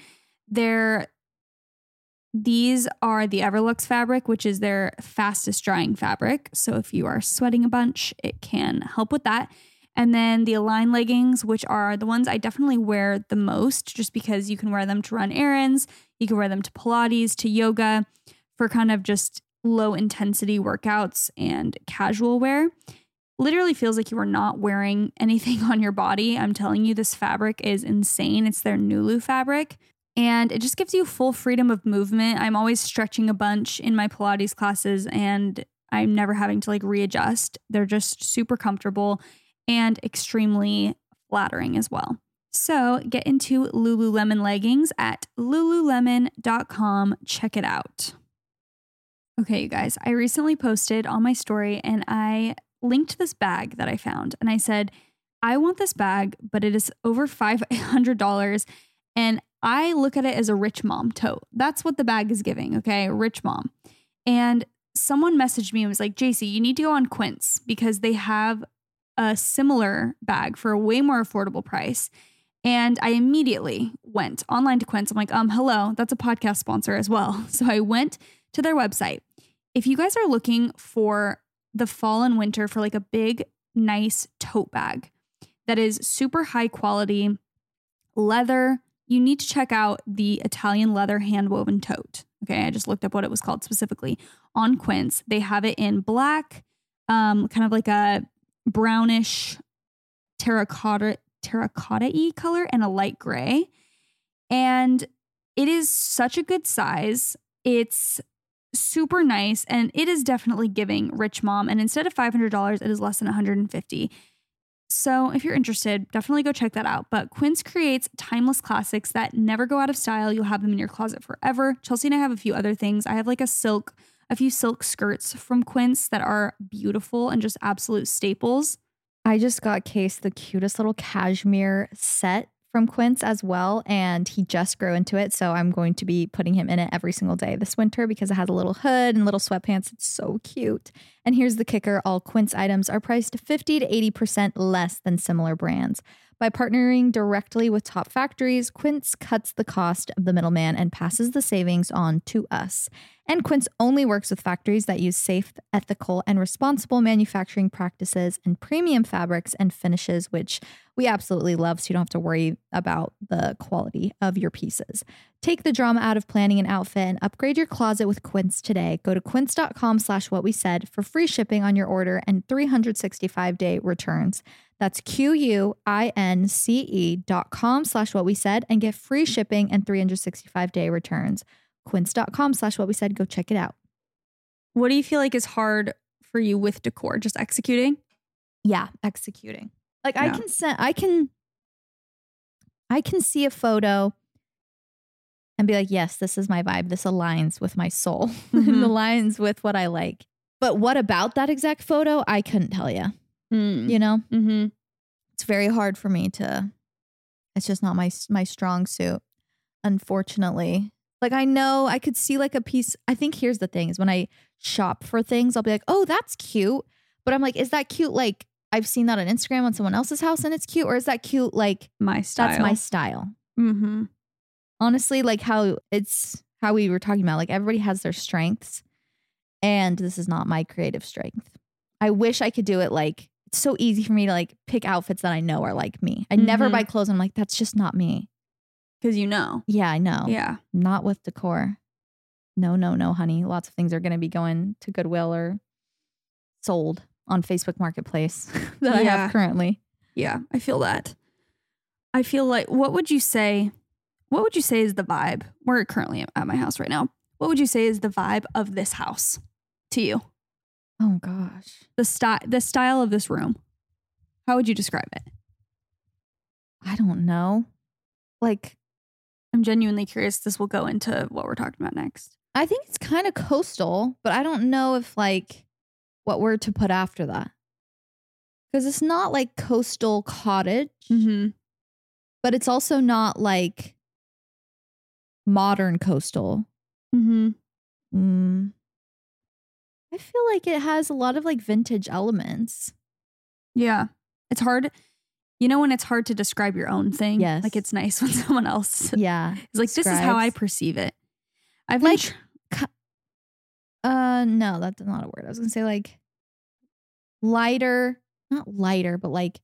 D: These are the Everlux fabric, which is their fastest drying fabric. So if you are sweating a bunch, it can help with that. And then the Align leggings, which are the ones I definitely wear the most, just because you can wear them to run errands, you can wear them to Pilates, to yoga, for kind of just low intensity workouts and casual wear. Literally feels like you are not wearing anything on your body. I'm telling you, this fabric is insane. It's their Nulu fabric, and it just gives you full freedom of movement. I'm always stretching a bunch in my Pilates classes, and I'm never having to like readjust. They're just super comfortable and extremely flattering as well. So get into Lululemon leggings at lululemon.com. Check it out. Okay, you guys, I recently posted on my story and I linked this bag that I found, and I said, I want this bag, but it is over $500, and I look at it as a rich mom tote. That's what the bag is giving, okay? Rich mom. And someone messaged me and was like, JC, you need to go on Quince because they have a similar bag for a way more affordable price. And I immediately went online to Quince. I'm like, hello, that's a podcast sponsor as well. So I went to their website. If you guys are looking for the fall and winter for like a big, nice tote bag that is super high quality leather, you need to check out the Italian leather handwoven tote. Okay, I just looked up what it was called specifically on Quince. They have it in black, kind of like a brownish terracotta-y color, and a light gray. And it is such a good size. It's super nice, and it is definitely giving rich mom. And instead of $500, it is less than $150. So if you're interested, definitely go check that out. But Quince creates timeless classics that never go out of style. You'll have them in your closet forever. Chelsea and I have a few other things. I have like a few silk skirts from Quince that are beautiful and just absolute staples.
C: I just got Case the cutest little cashmere set from Quince as well, and he just grew into it, so I'm going to be putting him in it every single day this winter because it has a little hood and little sweatpants. It's so cute. And here's the kicker. All Quince items are priced 50 to 80% less than similar brands. By partnering directly with top factories, Quince cuts the cost of the middleman and passes the savings on to us. And Quince only works with factories that use safe, ethical, and responsible manufacturing practices and premium fabrics and finishes, which we absolutely love, so you don't have to worry about the quality of your pieces. Take the drama out of planning an outfit and upgrade your closet with Quince today. Go to quince.com/whatwesaid for free shipping on your order and 365-day returns. That's QUINCE.com/whatwesaid and get free shipping and 365-day returns. Quince.com/whatwesaid. Go check it out.
D: What do you feel like is hard for you with decor? Just executing?
C: Yeah, executing. Like
D: Yeah.
C: I can see a photo and be like, yes, this is my vibe. This aligns with my soul. It aligns with what I like. But what about that exact photo? I couldn't tell you. You know?
D: Mm-hmm.
C: It's very hard for me to, it's just not my strong suit, unfortunately. Like I know I could see like a piece. I think here's the thing is when I shop for things, I'll be like, oh, that's cute. But I'm like, is that cute? Like I've seen that on Instagram on someone else's house and it's cute. Or is that cute? Like
D: My style.
C: that's my style.
D: Mm-hmm.
C: Honestly, like how we were talking about, like everybody has their strengths and this is not my creative strength. I wish I could do it. Like it's so easy for me to like pick outfits that I know are like me. I never buy clothes and I'm like, that's just not me.
D: Because you know.
C: Yeah, I know.
D: Yeah.
C: Not with decor. No, honey. Lots of things are going to be going to Goodwill or sold on Facebook Marketplace that I have currently.
D: Yeah, I feel that. I feel like, what would you say is the vibe? We're currently at my house right now. What would you say is the vibe of this house to you?
C: Oh gosh.
D: The style of this room. How would you describe it?
C: I don't know. Like,
D: I'm genuinely curious. This will go into what we're talking about next.
C: I think it's kind of coastal, but I don't know if like what word to put after that. Because it's not like coastal cottage, but it's also not like modern coastal. I feel like it has a lot of like vintage elements.
D: Yeah. It's hard. You know when it's hard to describe your own thing?
C: Yes.
D: Like it's nice when someone else
C: Yeah.
D: is like, this is how I perceive it. I've
C: like, no, that's not a word. I was gonna say like lighter, not lighter, but like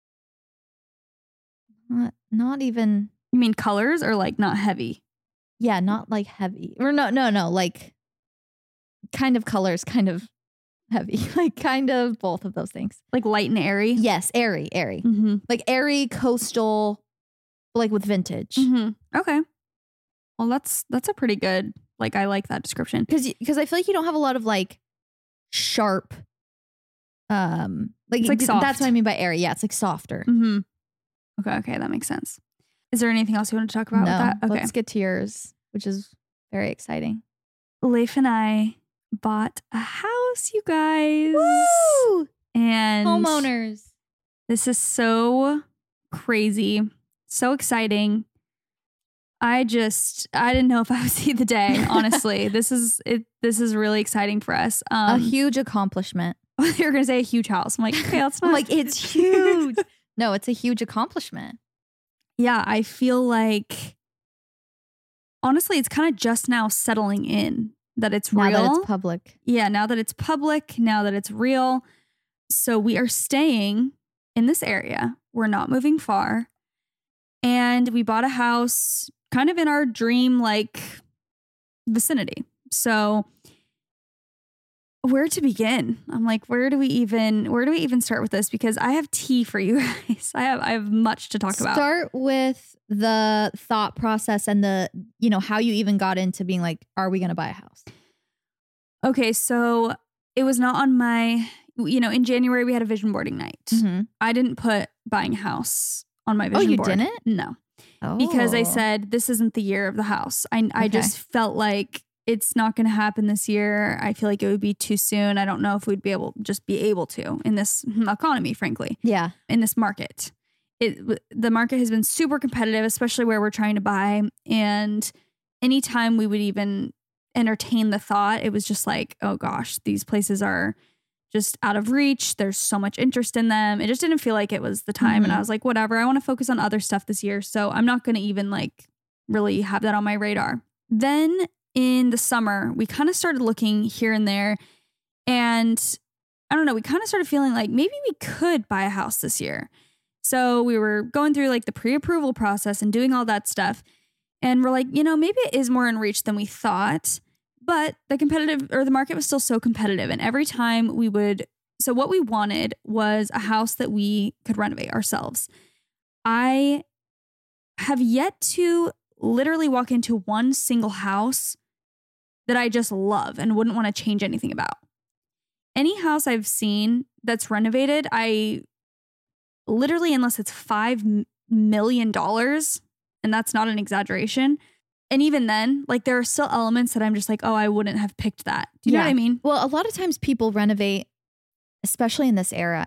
C: not even.
D: You mean colors or like not heavy?
C: Yeah, not like heavy. Or no, like kind of colors, kind of heavy. Like kind of both of those things.
D: Like light and airy?
C: Yes, airy. Like airy, coastal, like with vintage.
D: Okay. Well, that's a pretty good, like I like that description.
C: Because I feel like you don't have a lot of like sharp, like
D: it's like soft.
C: That's what I mean by airy. Yeah, it's like softer.
D: Okay, that makes sense. Is there anything else you want to talk about
C: No,
D: with that? Okay.
C: Let's get to yours, which is very exciting.
D: Leif and I bought a house, you guys.
C: Woo!
D: And
C: Homeowners.
D: This is so crazy, so exciting. I didn't know if I would see the day, honestly. This is really exciting for us.
C: A huge accomplishment.
D: You're going to say a huge house. I'm like, okay, that's not.
C: I'm like, it's huge. No, it's a huge accomplishment.
D: Yeah, I feel like, honestly, it's kind of just now settling in that it's real.
C: Now that it's public.
D: Yeah, now that it's public, now that it's real. So we are staying in this area. We're not moving far. And we bought a house kind of in our dream like vicinity. So where to begin? I'm like, where do we even start with this? Because I have tea for you guys. I have much to talk about.
C: Start with the thought process and the, how you even got into being like, are we going to buy a house?
D: Okay. So it was not on my, in January we had a vision boarding night. I didn't put buying a house on my vision board.
C: Oh, you didn't?
D: No. Because I said, this isn't the year of the house. I just felt like it's not going to happen this year. I feel like it would be too soon. I don't know if we'd be able to in this economy, frankly.
C: Yeah.
D: In this market. The market has been super competitive, especially where we're trying to buy. And anytime we would even entertain the thought, it was just like, oh gosh, these places are just out of reach. There's so much interest in them. It just didn't feel like it was the time. And I was like, whatever, I want to focus on other stuff this year. So I'm not going to even like really have that on my radar. Then in the summer, we kind of started looking here and there. And I don't know, we kind of started feeling like maybe we could buy a house this year. So we were going through like the pre-approval process and doing all that stuff. And we're like, maybe it is more in reach than we thought. But the market was still so competitive. And every time so what we wanted was a house that we could renovate ourselves. I have yet to literally walk into one single house that I just love and wouldn't want to change anything about. Any house I've seen that's renovated, I literally, unless it's $5 million, and that's not an exaggeration. And even then, like there are still elements that I'm just like, oh, I wouldn't have picked that. Do you know what I mean?
C: Well, a lot of times people renovate, especially in this area.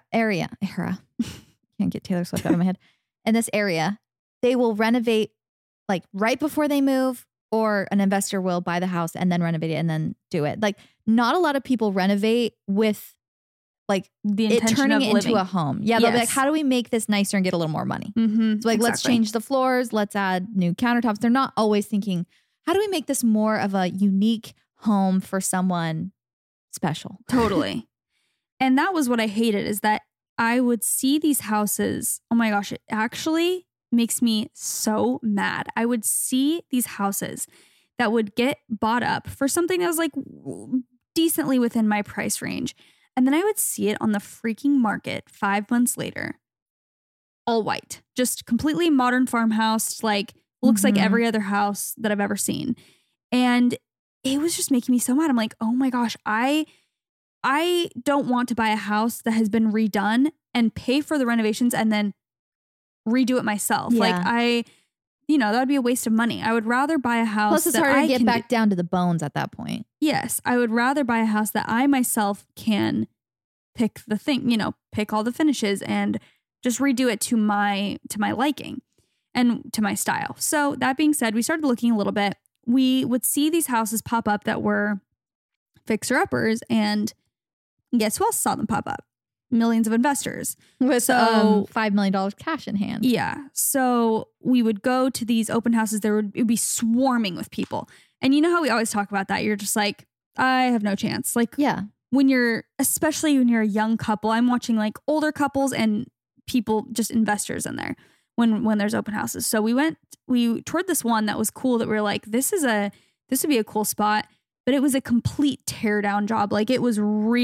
C: Can't get Taylor Swift out of my head. In this area, they will renovate like right before they move, or an investor will buy the house and then renovate it and then do it. Like not a lot of people renovate with like
D: the intention
C: turning
D: of
C: it
D: living
C: into a home. Yeah, they'll be like, how do we make this nicer and get a little more money? So like, let's change the floors. Let's add new countertops. They're not always thinking, how do we make this more of a unique home for someone special?
D: Totally. And that was what I hated, is that I would see these houses. Oh my gosh, it actually makes me so mad. I would see these houses that would get bought up for something that was like decently within my price range. And then I would see it on the freaking market 5 months later, all white, just completely modern farmhouse, like looks like every other house that I've ever seen. And it was just making me so mad. I'm like, oh my gosh, I I don't want to buy a house that has been redone and pay for the renovations and then redo it myself.
C: Yeah.
D: Like that would be a waste of money. I would rather buy a house.
C: Plus, it's
D: that
C: harder
D: I
C: to get
D: can
C: back down to the bones at that point.
D: Yes, I would rather buy a house that I myself can pick the thing, pick all the finishes and just redo it to my liking and to my style. So that being said, we started looking a little bit. We would see these houses pop up that were fixer-uppers, and guess who else saw them pop up? Millions of investors.
C: With
D: So-
C: $5 million cash in hand.
D: Yeah. So we would go to these open houses. It would be swarming with people. And you know how we always talk about that? You're just like, I have no chance. Like
C: Yeah.
D: especially when you're a young couple, I'm watching like older couples and people, just investors in there when there's open houses. So we toured this one that was cool that we were like, this would be a cool spot, but it was a complete tear down job. Like it was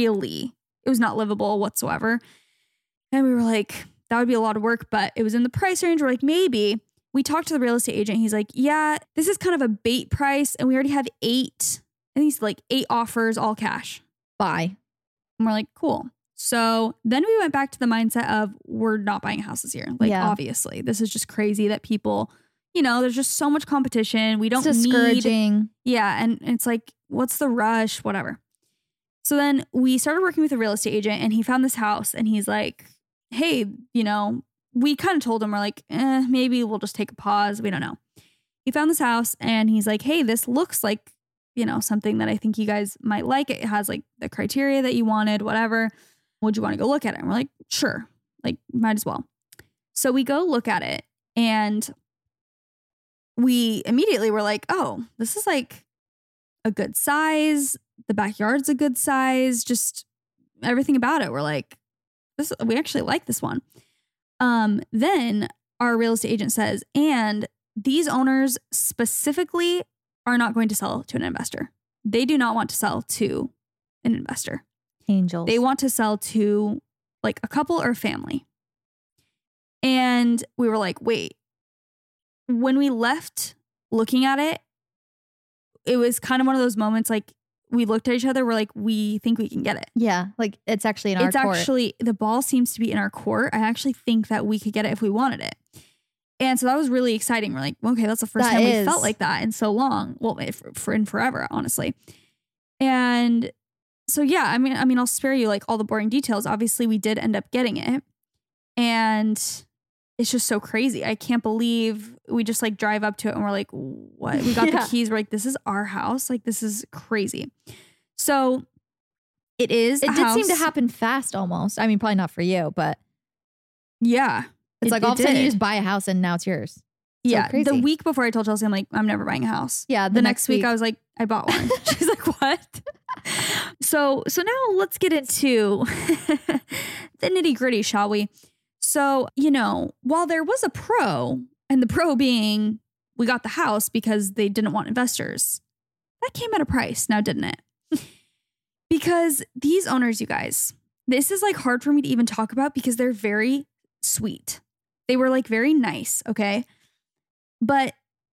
D: not livable whatsoever. And we were like, that would be a lot of work, but it was in the price range. We're like, maybe. We talked to the real estate agent. He's like, yeah, this is kind of a bait price. And we already have 8 offers, all cash.
C: Buy.
D: And we're like, cool. So then we went back to the mindset of we're not buying houses here. Like,
C: Yeah.
D: obviously, this is just crazy that people, there's just so much competition. We don't
C: It's
D: need.
C: discouraging.
D: Yeah. And it's like, what's the rush? Whatever. So then we started working with a real estate agent and he found this house and he's like, hey, we kind of told him, we're like, maybe we'll just take a pause. We don't know. He found this house and he's like, hey, this looks like, something that I think you guys might like. It has like the criteria that you wanted, whatever. Would you want to go look at it? And we're like, sure, like might as well. So we go look at it and we immediately were like, oh, this is like a good size. The backyard's a good size. Just everything about it. We're like, we actually like this one. Then our real estate agent says, and these owners specifically are not going to sell to an investor. They do not want to sell to an investor.
C: Angels.
D: They want to sell to like a couple or a family. And we were like, wait, when we left looking at it, it was kind of one of those moments like we looked at each other. We're like, we think we can get it.
C: Yeah. Like it's actually in our court.
D: It's actually, the ball seems to be in our court. I actually think that we could get it if we wanted it. And so that was really exciting. We're like, okay, that's the first time we felt like that in so long. Well, in forever, honestly. And so, yeah, I mean, I'll spare you like all the boring details. Obviously, we did end up getting it. And it's just so crazy. I can't believe we just like drive up to it and we're like, what? We got the keys. We're like, this is our house. Like, this is crazy. So it is.
C: It did seem to happen fast almost. I mean, probably not for you, but
D: yeah.
C: it's like all of a sudden you just buy a house and now it's yours. So
D: yeah.
C: crazy.
D: The week before I told Chelsea, I'm like, I'm never buying a house.
C: Yeah.
D: The next week I was like, I bought one. She's like, what? So now let's get into the nitty gritty, shall we? So, while there was a pro, and the pro being we got the house because they didn't want investors, that came at a price now, didn't it? Because these owners, you guys, this is like hard for me to even talk about because they're very sweet. They were like very nice, okay? But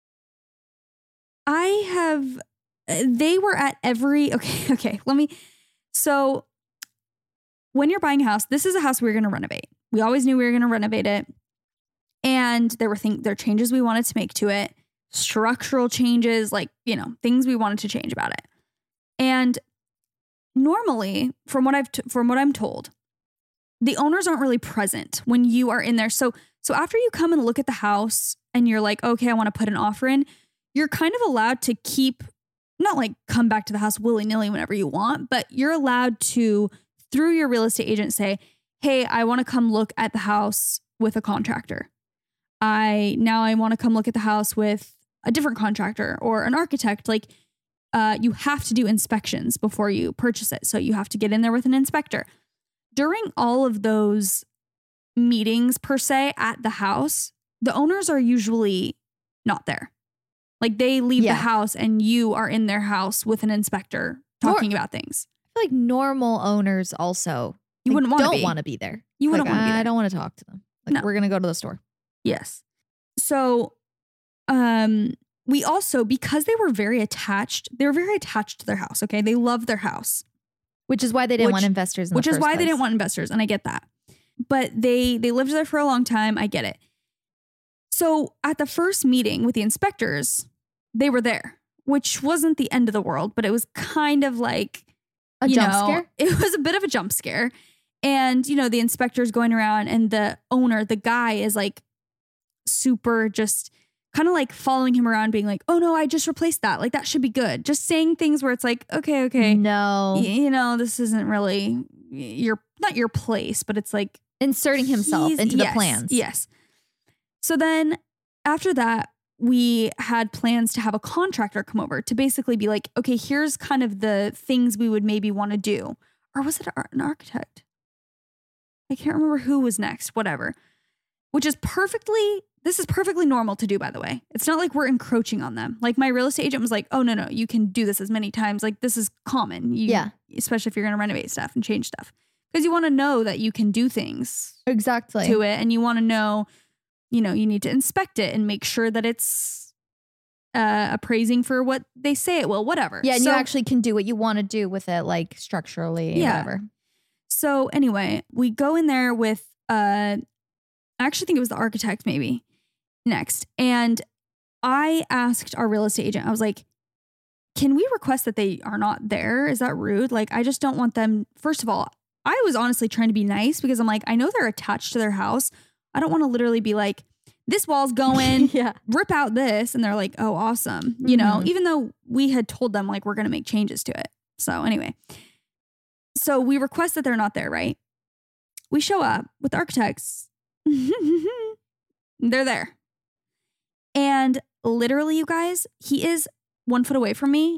D: they were at every, okay, so when you're buying a house, this is a house we were going to renovate. We always knew we were going to renovate it. And there were changes we wanted to make to it, structural changes, like, things we wanted to change about it. And normally, from what I'm told, the owners aren't really present when you are in there. So after you come and look at the house and you're like, okay, I want to put an offer in, you're kind of allowed to not like come back to the house willy-nilly whenever you want, but you're allowed to, through your real estate agent, say, hey, I want to come look at the house with a contractor. I want to come look at the house with a different contractor or an architect. Like, you have to do inspections before you purchase it. So you have to get in there with an inspector. During all of those meetings, per se, at the house, the owners are usually not there. Like, they leave the house and you are in their house with an inspector talking about things.
C: I feel like normal owners also
D: don't
C: want to be there.
D: You wouldn't want to be there.
C: I don't want to talk to them. Like,
D: No.
C: we're going to go to the store.
D: Yes. So, we also, because they were very attached to their house. Okay. They love their house.
C: Which is why they didn't want investors in the first place.
D: Which is why they didn't want investors, and I get that. But they lived there for a long time. I get it. So at the first meeting with the inspectors, they were there, which wasn't the end of the world, but it was kind of like
C: a jump scare.
D: It was a bit of a jump scare. And, the inspector's going around and the owner, the guy is like super just kind of like following him around being like, oh no, I just replaced that. Like that should be good. Just saying things where it's like, okay.
C: No.
D: This isn't really not your place, but it's like
C: inserting himself into the plans.
D: Yes. So then after that, we had plans to have a contractor come over to basically be like, okay, here's kind of the things we would maybe want to do. Or was it an architect? I can't remember who was next, whatever. Which is this is perfectly normal to do, by the way. It's not like we're encroaching on them. Like my real estate agent was like, oh, no, you can do this as many times. Like this is common. Especially if you're going to renovate stuff and change stuff. Because you want to know that you can do things
C: exactly
D: to it. And you want to know, you need to inspect it and make sure that it's appraising for what they say it will, whatever.
C: Yeah, and you actually can do what you want to do with it, like structurally, whatever.
D: So anyway, we go in there with, I actually think it was the architect maybe next. And I asked our real estate agent, I was like, can we request that they are not there? Is that rude? Like, I just don't want them. First of all, I was honestly trying to be nice because I'm like, I know they're attached to their house. I don't want to literally be like, this wall's going, rip out this. And they're like, oh, awesome. Even though we had told them like, we're going to make changes to it. So anyway, so we request that they're not there, right? We show up with architects. They're there. And literally, you guys, he is 1 foot away from me.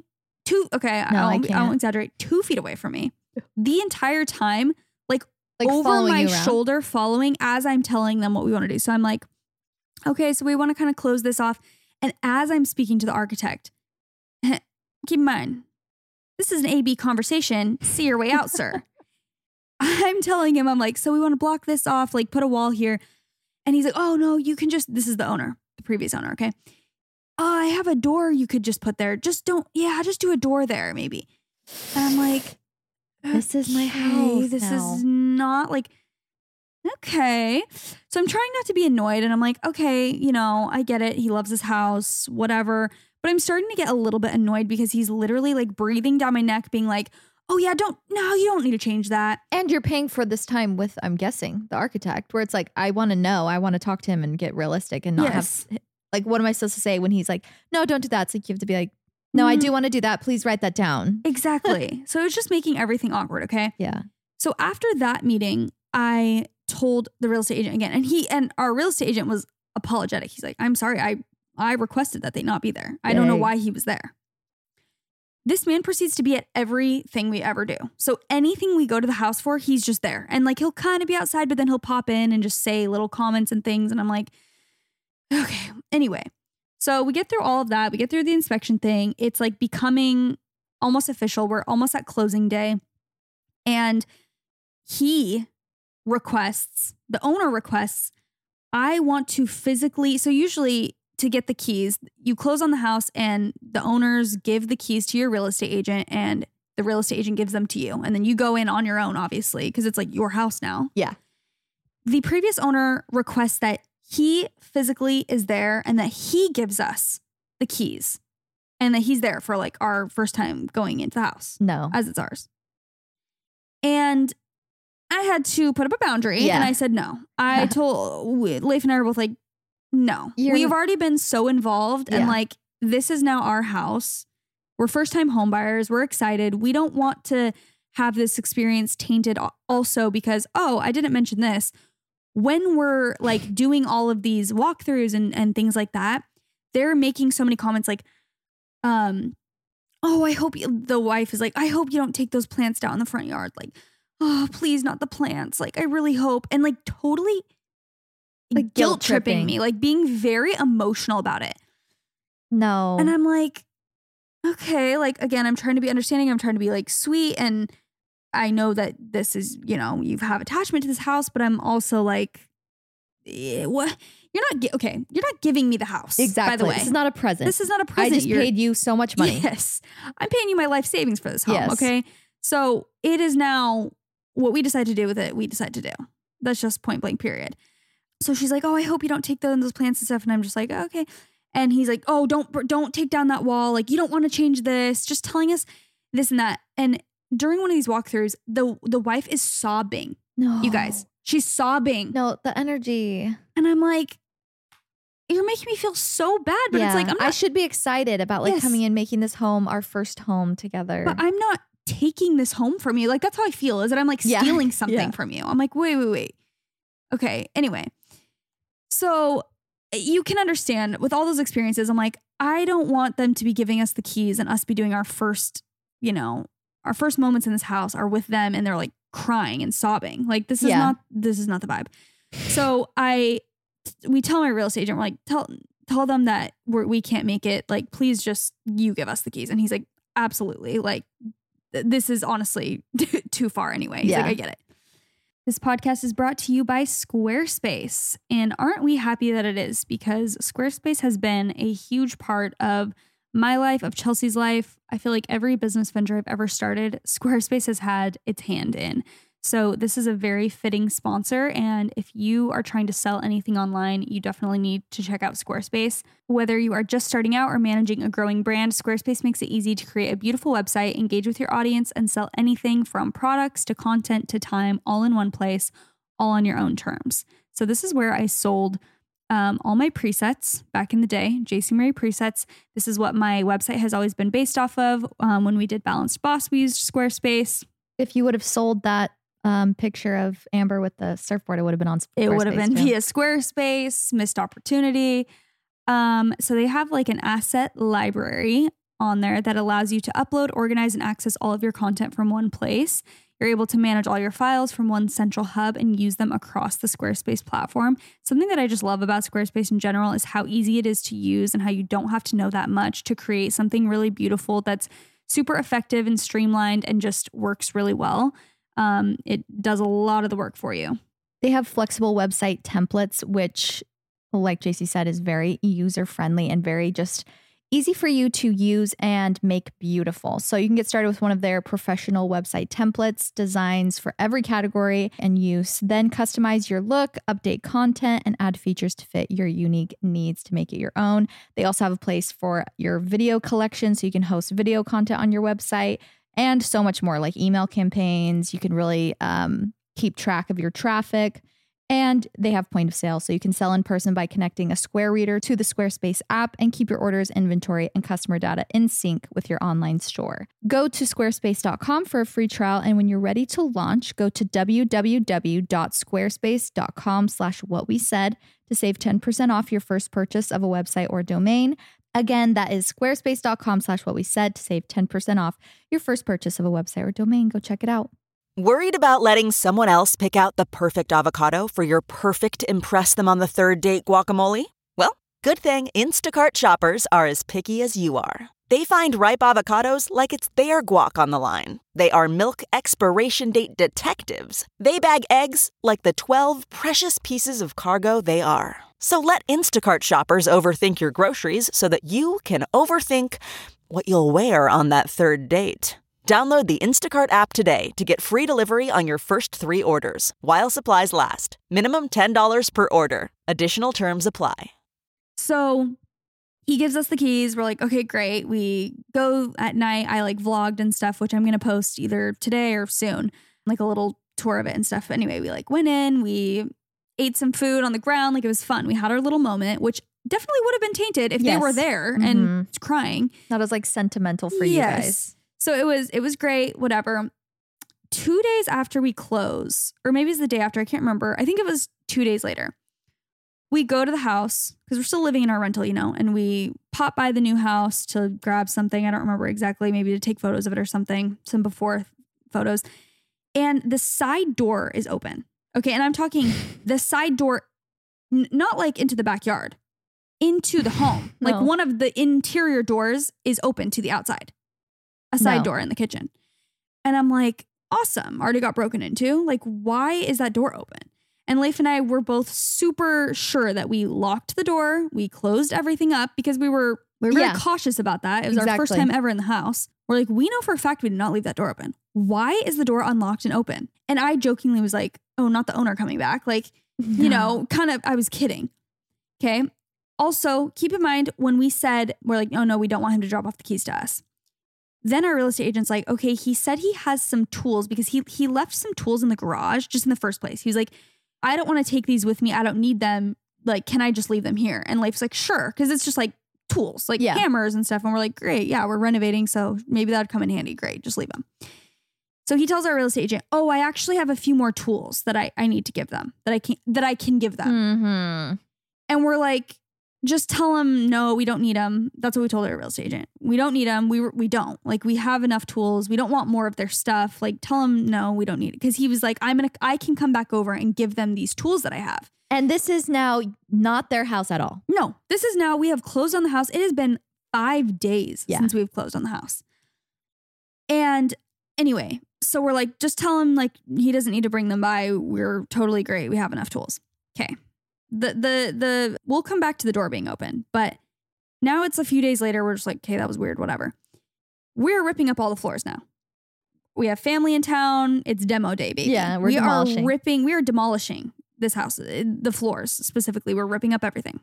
D: I won't exaggerate. 2 feet away from me. The entire time, like over my shoulder, following as I'm telling them what we want to do. So I'm like, okay, so we want to kind of close this off. And as I'm speaking to the architect, keep in mind, this is an A-B conversation. See your way out, sir. I'm telling him, I'm like, so we want to block this off, like put a wall here. And he's like, oh no, you can this is the owner, the previous owner, okay? I have a door you could just put there. Just do a door there, maybe. And I'm like,
C: this is my house.
D: This is not like, okay. So I'm trying not to be annoyed. And I'm like, okay, I get it. He loves his house, whatever. But I'm starting to get a little bit annoyed because he's literally like breathing down my neck being like, oh yeah, you don't need to change that.
C: And you're paying for this time with, I'm guessing, the architect, where it's like, I want to talk to him and get realistic and not have, like, what am I supposed to say when he's like, no, don't do that. It's like, you have to be like, no, I do want to do that. Please write that down.
D: Exactly. So it's just making everything awkward. Okay.
C: Yeah.
D: So after that meeting, I told the real estate agent again, and our real estate agent was apologetic. He's like, I'm sorry. I requested that they not be there. I don't know why he was there. This man proceeds to be at everything we ever do. So anything we go to the house for, he's just there. And like, he'll kind of be outside, but then he'll pop in and just say little comments and things. And I'm like, okay. Anyway, so we get through all of that. We get through the inspection thing. It's like becoming almost official. We're almost at closing day. And the owner requests, I want to physically, so usually to get the keys, you close on the house and the owners give the keys to your real estate agent and the real estate agent gives them to you. And then you go in on your own, obviously, because it's like your house now.
C: Yeah.
D: The previous owner requests that he physically is there and that he gives us the keys and that he's there for like our first time going into the house.
C: No.
D: As it's ours. And I had to put up a boundary and I said no. I told Leif and I were both like, no, we've already been so involved and like, this is now our house. We're first time home buyers. We're excited. We don't want to have this experience tainted also because, I didn't mention this. When we're like doing all of these walkthroughs and things like that, they're making so many comments like, I hope the wife is like, I hope you don't take those plants down in the front yard. Like, oh, please not the plants. Like, I really hope. And like totally like guilt tripping me, like being very emotional about it.
C: No.
D: And I'm like, okay, like, again, I'm trying to be understanding. I'm trying to be like sweet. And I know that this is, you have attachment to this house, but I'm also like, what? You're not giving me the house.
C: Exactly.
D: By the way,
C: this is not a present.
D: This is not a present.
C: I just paid you so much money.
D: Yes. I'm paying you my life savings for this home. Yes. Okay. So it is now what we decide to do with it, we decide to do. That's just point blank period. So she's like, oh, I hope you don't take those plants and stuff. And I'm just like, okay. And he's like, oh, don't take down that wall. Like, you don't want to change this. Just telling us this and that. And during one of these walkthroughs, the wife is sobbing.
C: No.
D: You guys, she's sobbing.
C: No, the energy.
D: And I'm like, you're making me feel so bad. But it's like,
C: I should be excited about like coming in, making this home our first home together.
D: But I'm not taking this home from you. Like, that's how I feel, is that I'm like stealing something from you. I'm like, wait. Okay. Anyway. So you can understand with all those experiences, I'm like, I don't want them to be giving us the keys and us be doing our first moments in this house are with them and they're like crying and sobbing. Like, this is not the vibe. So we tell my real estate agent, we're like, tell them that we can't make it. Like, please just, you give us the keys. And he's like, absolutely. Like, this is honestly too far anyway. He's like, I get it. This podcast is brought to you by Squarespace. And aren't we happy that it is? Because Squarespace has been a huge part of my life, of Chelsea's life. I feel like every business venture I've ever started, Squarespace has had its hand in. So this is a very fitting sponsor. And if you are trying to sell anything online, you definitely need to check out Squarespace. Whether you are just starting out or managing a growing brand, Squarespace makes it easy to create a beautiful website, engage with your audience, and sell anything from products to content to time, all in one place, all on your own terms. So this is where I sold all my presets back in the day, JC Marie presets. This is what my website has always been based off of. When we did Balanced Boss, we used Squarespace.
C: If you would have sold that picture of Amber with the surfboard, it would have been on Squarespace.
D: It would have been via Squarespace, missed opportunity. So they have like an asset library on there that allows you to upload, organize, and access all of your content from one place. You're able to manage all your files from one central hub and use them across the Squarespace platform. Something that I just love about Squarespace in general is how easy it is to use and how you don't have to know that much to create something really beautiful that's super effective and streamlined and just works really well. It does a lot of the work for you.
C: They have flexible website templates, which, like JC said, is very user-friendly and very just easy for you to use and make beautiful. So you can get started with one of their professional website templates, designs for every category and use. Then customize your look, update content, and add features to fit your unique needs to make it your own. They also have a place for your video collection, so you can host video content on your website. And so much more, like email campaigns. You can really keep track of your traffic. And they have point of sale, so you can sell in person by connecting a Square Reader to the Squarespace app and keep your orders, inventory, and customer data in sync with your online store. Go to squarespace.com for a free trial, and when you're ready to launch, go to www.squarespace.com/whatwesaid to save 10% off your first purchase of a website or domain. Again, that is squarespace.com/whatwesaid to save 10% off your first purchase of a website or domain. Go check it out.
E: Worried about letting someone else pick out the perfect avocado for your perfect impress-them-on-the-third-date guacamole? Well, good thing Instacart shoppers are as picky as you are. They find ripe avocados like it's their guac on the line. They are milk expiration date detectives. They bag eggs like the 12 precious pieces of cargo they are. So let Instacart shoppers overthink your groceries so that you can overthink what you'll wear on that third date. Download the Instacart app today to get free delivery on your first 3 orders, while supplies last. Minimum $10 per order. Additional terms apply.
D: So he gives us the keys. We're like, okay, great. We go at night. I like vlogged and stuff, which I'm going to post either today or soon, like a little tour of it and stuff. Anyway, we like went in, we ate some food on the ground. Like, it was fun. We had our little moment, which definitely would have been tainted if they were there and crying.
C: That was like sentimental for you guys.
D: So it was great, whatever. 2 days after we close, or maybe it's the day after, I can't remember. I think it was 2 days later. We go to the house because we're still living in our rental, and we pop by the new house to grab something. I don't remember exactly, maybe to take photos of it or something, some before photos. And the side door is open. Okay. And I'm talking the side door, not like into the backyard, into the home. Like one of the interior doors is open to the outside. A side door in the kitchen. And I'm like, awesome. Already got broken into. Like, why is that door open? And Leif and I were both super sure that we locked the door. We closed everything up because we were We were very
C: Yeah.
D: cautious about that. It was our first
C: Exactly.
D: time ever in the house. We're like, we know for a fact we did not leave that door open. Why is the door unlocked and open? And I jokingly was like, oh, not the owner coming back. Like, you know, kind of, I was kidding. Okay. Also, keep in mind when we said, we're like, oh no, we don't want him to drop off the keys to us. Then our real estate agent's like, okay, he said he has some tools because he left some tools in the garage just in the first place. He was like, I don't want to take these with me. I don't need them. Like, can I just leave them here? And Leif's like, sure. Cause it's just like tools, like hammers and stuff. And we're like, great. Yeah, we're renovating. So maybe that'd come in handy. Great. Just leave them. So he tells our real estate agent, oh, I actually have a few more tools that I need to give them, that I can give them.
C: Mm-hmm.
D: And we're like, just tell him, no, we don't need them. That's what we told our real estate agent. We don't need them. We don't. Like, we have enough tools. We don't want more of their stuff. Like, tell him, no, we don't need it. Because he was like, I can come back over and give them these tools that I have.
C: And this is now not their house at all.
D: No, this is now, we have closed on the house. It has been 5 days since we've closed on the house. And anyway, so we're like, just tell him like he doesn't need to bring them by. We're totally great. We have enough tools. Okay. We'll come back to the door being open, but now it's a few days later. We're just like, okay, that was weird. Whatever. We're ripping up all the floors now. We have family in town. It's demo day, baby.
C: Yeah, we're demolishing.
D: We are demolishing this house, the floors specifically. We're ripping up everything.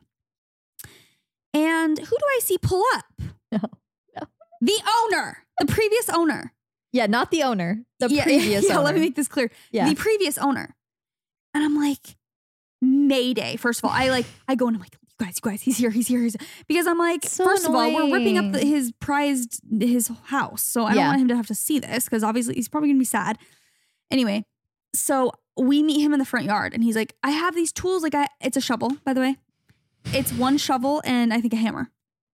D: And who do I see pull up?
C: No.
D: The owner, the previous owner.
C: Yeah, not the owner. The previous owner.
D: Let me make this clear.
C: Yeah.
D: The previous owner. And I'm like, Mayday. First of all, I go and I'm like, you guys, he's here. Because I'm like,
C: So
D: first
C: annoying.
D: of all, we're ripping up his house. So I don't want him to have to see this because obviously he's probably going to be sad. Anyway, so we meet him in the front yard and he's like, I have these tools. Like it's a shovel, by the way. It's one shovel and I think a hammer.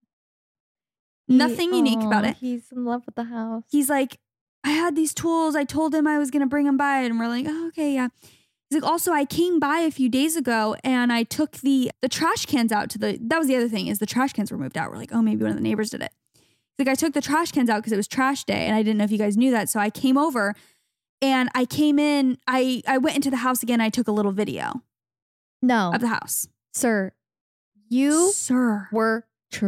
D: Nothing unique about it.
C: He's in love with the house.
D: He's like, I had these tools. I told him I was going to bring them by. And we're like, oh, okay, yeah. He's like, also, I came by a few days ago and I took the trash cans out that was the other thing is the trash cans were moved out. We're like, oh, maybe one of the neighbors did it. He's like, I took the trash cans out because it was trash day and I didn't know if you guys knew that. So I came over and I came in, I went into the house again. I took a little video
C: No,
D: of the house.
C: sir, you
D: Sir.
C: were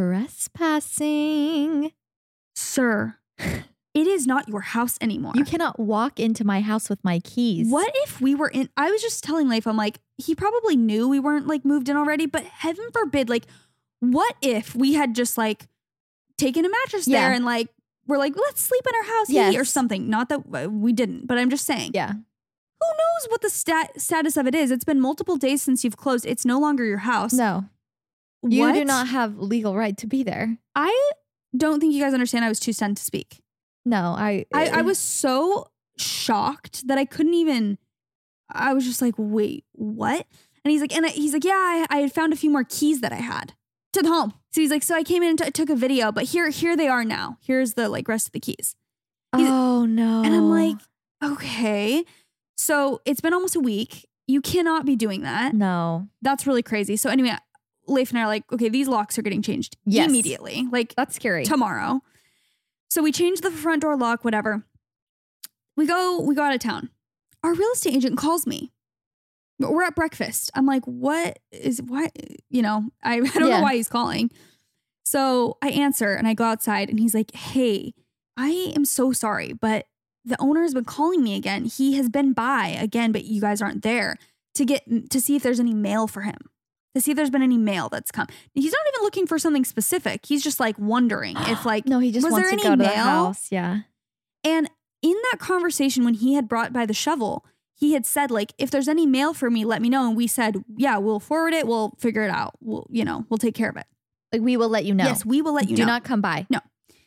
C: trespassing.
D: Sir, it is not your house anymore.
C: You cannot walk into my house with my keys.
D: What if we were in, I was just telling Leif, I'm like, he probably knew we weren't like moved in already, but heaven forbid, like, what if we had just like taken a mattress there and like, we're like, let's sleep in our house or something. Not that we didn't, but I'm just saying.
C: Yeah.
D: Who knows what the status of it is? It's been multiple days since you've closed. It's no longer your house.
C: No. You
D: What?
C: do not have legal right to be there.
D: I don't think you guys understand. I was too stunned to speak.
C: No, I
D: I was so shocked that I couldn't even, I was just like, wait, what? And he's like, yeah, I had found a few more keys that I had to the home. So he's like, so I came in and took a video, but here they are now. Here's the like rest of the keys.
C: Oh no.
D: And I'm like, okay. So it's been almost a week. You cannot be doing that.
C: no.
D: That's really crazy. So anyway, Leif and I are like, okay, these locks are getting changed immediately. Like
C: That's scary.
D: tomorrow. So we change the front door lock, whatever. We go out of town. Our real estate agent calls me. We're at breakfast. I'm like, why, I don't know why he's calling. So I answer and I go outside and he's like, hey, I am so sorry, but the owner has been calling me again. He has been by again, but you guys aren't there to see if there's any mail for him. To see if there's been any mail that's come. He's not even looking for something specific. He's just like wondering if like,
C: no, he just
D: was
C: wants
D: there
C: to
D: any
C: go to
D: mail?
C: the house. Yeah.
D: And in that conversation, when he had brought by the shovel, he had said like, if there's any mail for me, let me know. And we said, yeah, we'll forward it. We'll figure it out. We'll take care of it.
C: Like we will let you know.
D: Yes, we will let you know.
C: Do not come by.
D: No.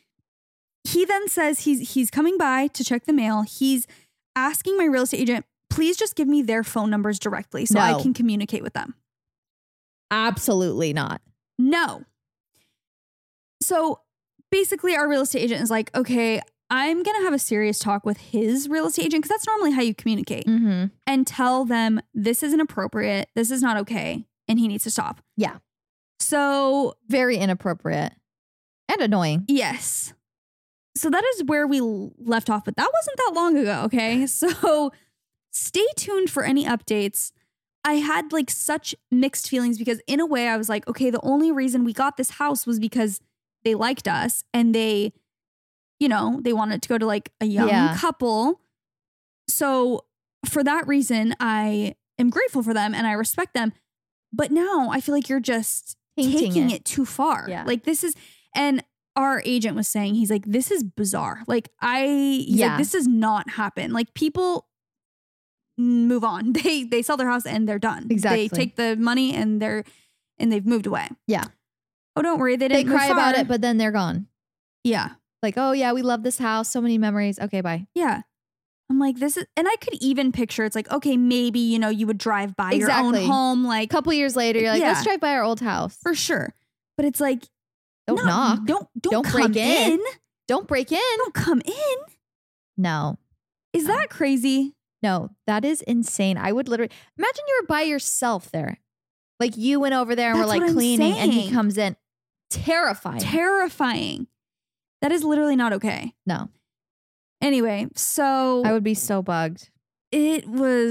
D: He then says he's coming by to check the mail. He's asking my real estate agent, please just give me their phone numbers directly so I can communicate with them.
C: Absolutely not.
D: No. So basically our real estate agent is like, okay, I'm going to have a serious talk with his real estate agent because that's normally how you communicate and tell them this isn't appropriate. This is not okay. And he needs to stop.
C: Yeah.
D: So
C: Very inappropriate and annoying.
D: yes. So that is where we left off, but that wasn't that long ago. Okay. So stay tuned for any updates. I had like such mixed feelings because in a way I was like, okay, the only reason we got this house was because they liked us and they, you know, they wanted to go to like a young couple. So for that reason, I am grateful for them and I respect them. But now I feel like you're just taking it too far.
C: Yeah.
D: Like this is, and our agent was saying, he's like, this is bizarre. Like he's like, this does not happen. Like people move on. They sell their house and they're done.
C: Exactly.
D: They take the money and they've moved away.
C: Yeah.
D: Oh, don't worry. They
C: cry about it, but then they're gone.
D: Yeah.
C: Like, oh yeah, we love this house. So many memories. Okay, bye.
D: Yeah. I'm like, this is, and I could even picture, it's like, okay, maybe, you know, you would drive by your own home. Like
C: a couple years later, you're like, let's drive by our old house.
D: For sure. But it's like,
C: don't knock.
D: Don't break in.
C: Don't break in.
D: Don't come in.
C: No.
D: Is that crazy?
C: No, that is insane. I would literally imagine you were by yourself there. Like you went over there and were like cleaning and he comes in.
D: Terrifying. That is literally not okay.
C: No.
D: Anyway, so
C: I would be so bugged.
D: It's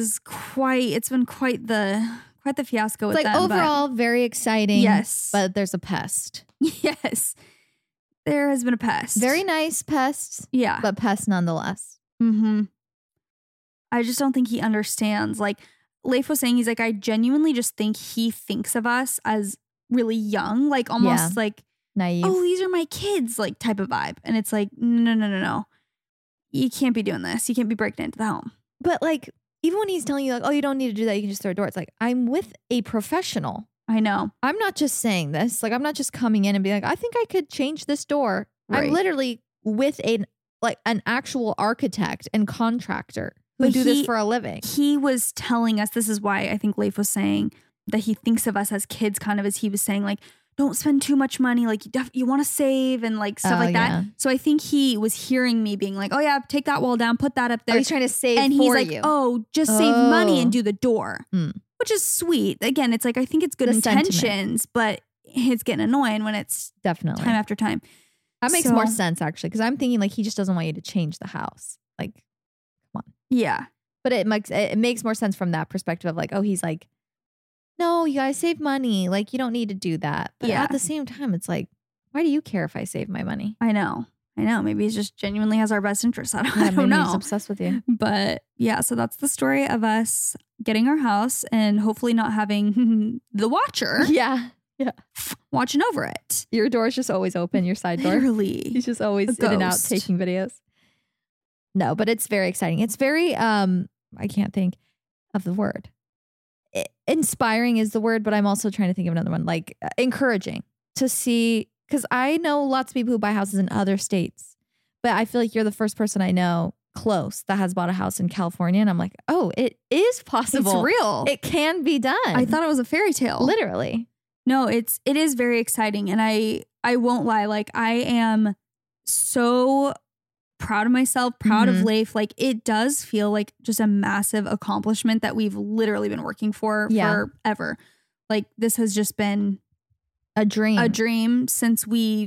D: been quite the fiasco with
C: them. Like overall, very exciting.
D: Yes.
C: But there's a pest.
D: Yes. There has been a pest.
C: Very nice pests.
D: Yeah.
C: But pest nonetheless.
D: Mm-hmm. I just don't think he understands. Like Leif was saying, he's like, I genuinely just think he thinks of us as really young, like almost like
C: naive.
D: Oh, these are my kids, like type of vibe. And it's like, no. You can't be doing this. You can't be breaking into the home.
C: But like, even when he's telling you like, oh, you don't need to do that. You can just throw a door. It's like, I'm with a professional.
D: I know.
C: I'm not just saying this. Like, I'm not just coming in and being like, I think I could change this door. Right. I'm literally with an actual architect and contractor who do this for a living.
D: He was telling us, this is why I think Leif was saying that he thinks of us as kids, kind of as he was saying, like, don't spend too much money. Like you want to save and like stuff like that. Yeah. So I think he was hearing me being like, oh yeah, take that wall down, put that up there.
C: Oh, he's trying to save
D: and
C: for
D: he's like,
C: you.
D: oh, just save money and do the door, which is sweet. Again, it's like, I think it's good intentions, but it's getting annoying when it's
C: definitely
D: time after time.
C: That makes more sense actually. Cause I'm thinking like, he just doesn't want you to change the house. Like, come on.
D: Yeah.
C: But it makes more sense from that perspective of like, oh, he's like, no, you guys save money. Like, you don't need to do that. But at the same time, it's like, why do you care if I save my money?
D: I know. Maybe he just genuinely has our best interests. I don't know.
C: He's obsessed with you.
D: But yeah, so that's the story of us getting our house and hopefully not having the watcher.
C: Yeah.
D: Watching over it.
C: Your door's just always open, your side door.
D: Literally.
C: He's just always in and out taking videos. No, but it's very exciting. It's very, I can't think of the word. Inspiring is the word, but I'm also trying to think of another one, like encouraging to see, because I know lots of people who buy houses in other states, but I feel like you're the first person I know close that has bought a house in California. And I'm like, oh, it is possible.
D: It's real.
C: It can be done.
D: I thought it was a fairy tale.
C: Literally.
D: No, it is very exciting. And I won't lie. Like I am so proud of myself, proud of Leif. Like it does feel like just a massive accomplishment that we've literally been working for forever. Like this has just been
C: a dream
D: since we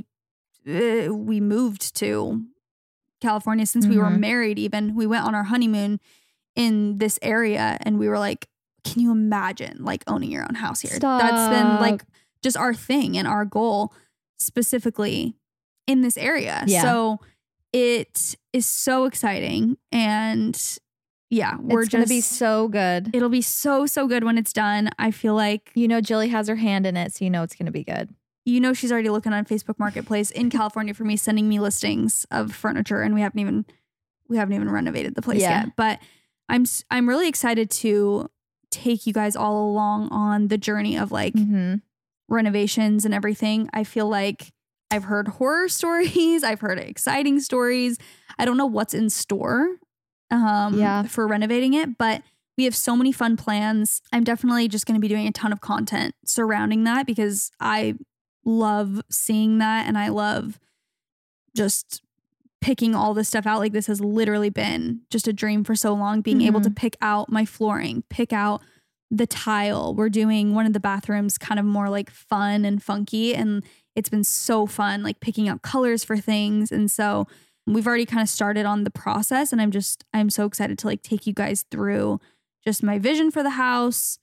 D: moved to California, since we were married. Even we went on our honeymoon in this area and we were like, can you imagine like owning your own house here?
C: Stop.
D: That's been like just our thing and our goal specifically in this area. So it is so exciting and
C: it's going to be so good.
D: It'll be so good when it's done. I feel like,
C: Jilly has her hand in it, so it's going to be good.
D: She's already looking on Facebook Marketplace in California for me, sending me listings of furniture, and we haven't even renovated the place yet. But I'm really excited to take you guys all along on the journey of like renovations and everything. I feel like I've heard horror stories. I've heard exciting stories. I don't know what's in store for renovating it, but we have so many fun plans. I'm definitely just going to be doing a ton of content surrounding that because I love seeing that and I love just picking all this stuff out. Like this has literally been just a dream for so long, being able to pick out my flooring, pick out the tile. We're doing one of the bathrooms kind of more like fun and funky, and it's been so fun, like picking out colors for things. And so we've already kind of started on the process, and I'm so excited to like take you guys through just my vision for the house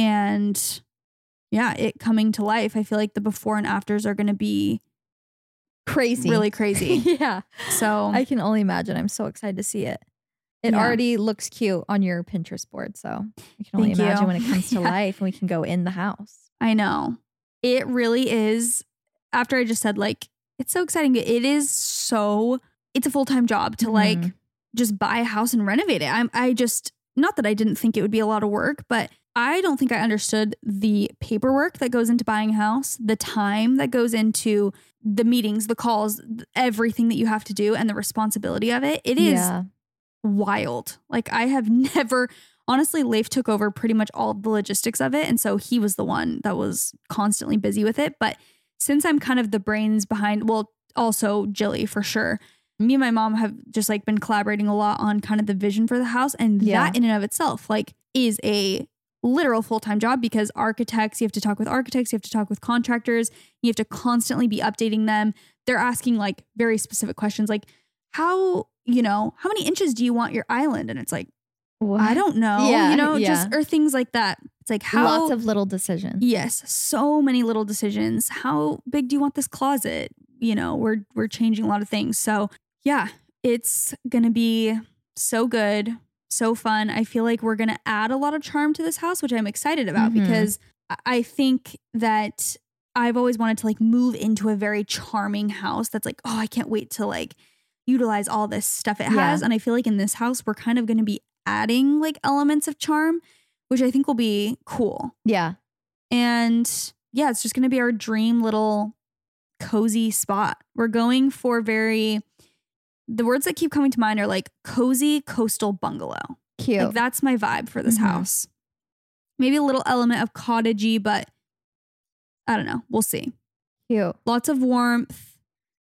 D: and it coming to life. I feel like the before and afters are going to be
C: crazy.
D: really crazy.
C: Yeah.
D: So
C: I can only imagine. I'm so excited to see it. It
D: Yeah.
C: already looks cute on your Pinterest board. So I can only
D: Thank you.
C: imagine when it comes to
D: Yeah.
C: life and we can go in the house.
D: I know. It really is. After I just said, like, it's so exciting. It's a full-time job to like
C: Mhm.
D: just buy a house and renovate it. I just, not that I didn't think it would be a lot of work, but I don't think I understood the paperwork that goes into buying a house, the time that goes into the meetings, the calls, everything that you have to do and the responsibility of it. It is
C: Yeah.
D: wild. Like I have never, honestly, Leif took over pretty much all the logistics of it. And so he was the one that was constantly busy with it. But since I'm kind of the brains behind, well, also Jilly for sure. Me and my mom have just like been collaborating a lot on kind of the vision for the house. And
C: Yeah.
D: that in and of itself, like, is a literal full-time job because architects, you have to talk with architects, you have to talk with contractors, you have to constantly be updating them. They're asking like very specific questions like, how many inches do you want your island? And it's like,
C: What?
D: I don't know,
C: Yeah,
D: just, or things like that. It's like, how,
C: Lots of little decisions.
D: yes, so many little decisions. How big do you want this closet? We're changing a lot of things. So yeah, it's going to be so good, so fun. I feel like we're going to add a lot of charm to this house, which I'm excited about
C: Mhm.
D: because I think that I've always wanted to like move into a very charming house that's like, oh, I can't wait to like utilize all this stuff it
C: Yeah.
D: has. And I feel like in this house, we're kind of going to be adding like elements of charm, which I think will be cool.
C: Yeah.
D: And yeah, it's just going to be our dream little cozy spot. We're going for the words that keep coming to mind are like cozy coastal bungalow.
C: Cute.
D: Like that's my vibe for this
C: Mhm.
D: house. Maybe a little element of cottagey, but I don't know. We'll see.
C: Cute.
D: Lots of warmth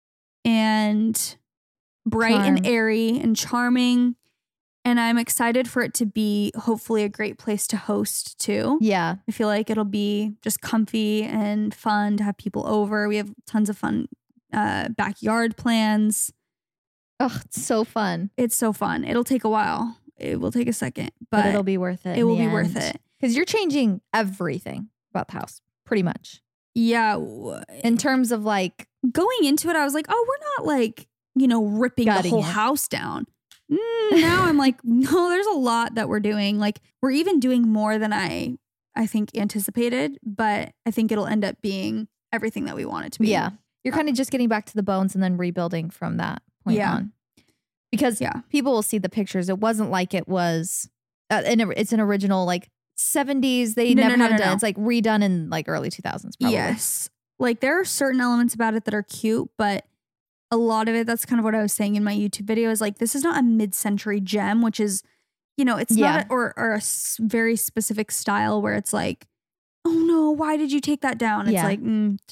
D: and bright
C: Charm.
D: and airy and charming. And I'm excited for it to be hopefully a great place to host too.
C: Yeah.
D: I feel like it'll be just comfy and fun to have people over. We have tons of fun backyard plans.
C: Oh, it's so fun.
D: It's so fun. It'll take a while. It will take a second,
C: But
D: but
C: it'll be worth it.
D: it will be worth it.
C: Because you're changing everything about the house, pretty much.
D: Yeah.
C: In terms of like,
D: Going into it, I was like, oh, we're not like, ripping the
C: Gutting
D: whole
C: it.
D: house down. Now I'm like, no, there's a lot that we're doing. Like we're even doing more than I think anticipated, but I think it'll end up being everything that we want it to be.
C: yeah, you're kind of just getting back to the bones and then rebuilding from that point
D: Yeah.
C: on. Because
D: Yeah.
C: people will see the pictures. It wasn't like it was, it's an original like 70s. They
D: No,
C: never
D: no,
C: had
D: no,
C: it done.
D: no.
C: It's like redone in like early 2000s probably.
D: Yes. Like there are certain elements about it that are cute, but a lot of it, that's kind of what I was saying in my YouTube video, is like, this is not a mid-century gem, which is, it's
C: Yeah.
D: not, or a very specific style where it's like, oh no, why did you take that down? It's
C: Yeah.
D: like,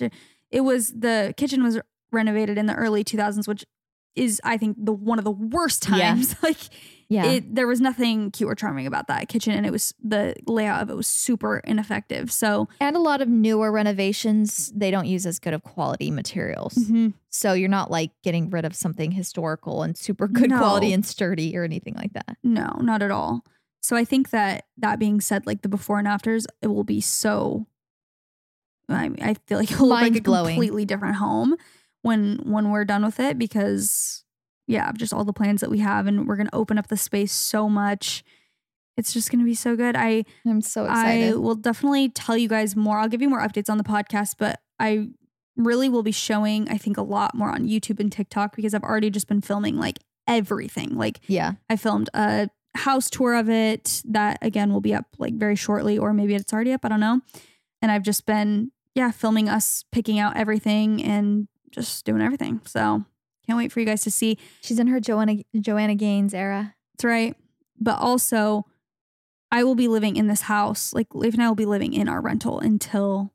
D: the kitchen was renovated in the early 2000s, which is, I think, one of the worst
C: Yeah.
D: times. Like,
C: Yeah.
D: there was nothing cute or charming about that kitchen, and the layout of it was super ineffective. So,
C: And a lot of newer renovations, they don't use as good of quality materials. So you're not like getting rid of something historical and super good
D: No.
C: quality and sturdy or anything like that.
D: no, not at all. So I think that being said, like the before and afters, it will be so, I feel like it'll look like a
C: Mind-blowing.
D: completely different home when we're done with it, because of just all the plans that we have, and we're going to open up the space so much. It's just going to be so good.
C: I'm so excited.
D: I will definitely tell you guys more. I'll give you more updates on the podcast, but I really will be showing, I think, a lot more on YouTube and TikTok, because I've already just been filming like everything. Like
C: Yeah.
D: I filmed a house tour of it that again will be up like very shortly, or maybe it's already up. I don't know. And I've just been, filming us picking out everything and just doing everything. So can't wait for you guys to see.
C: She's in her Joanna Gaines era.
D: That's right. But also, I will be living in this house. Like Leif and I will be living in our rental until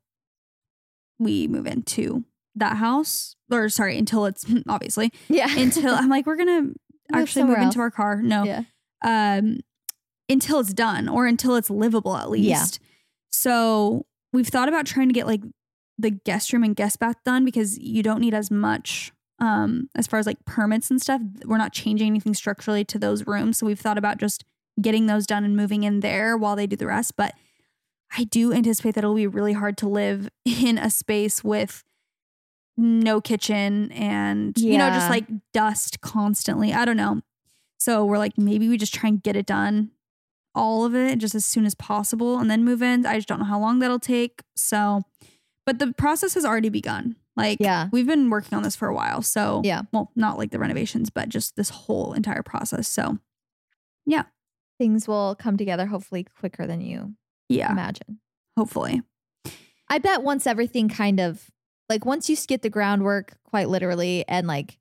D: we move into that house. Or sorry, until it's obviously
C: Yeah.
D: until I'm like, we're gonna actually move
C: somewhere
D: into
C: else.
D: our car. No.
C: Yeah.
D: Until it's done, or until it's livable at least.
C: Yeah.
D: So we've thought about trying to get like the guest room and guest bath done, because you don't need as much as far as like permits and stuff. We're not changing anything structurally to those rooms. So we've thought about just getting those done and moving in there while they do the rest. But I do anticipate that it'll be really hard to live in a space with no kitchen and, just like dust constantly. I don't know. So we're like, maybe we just try and get it done, all of it, just as soon as possible and then move in. I just don't know how long that'll take. So, but the process has already begun. Like, we've been working on this for a while. So, well, not like the renovations, but just this whole entire process. So, yeah.
C: Things will come together hopefully quicker than you imagine.
D: Hopefully.
C: I bet once everything kind of, like, once you get the groundwork quite literally and like,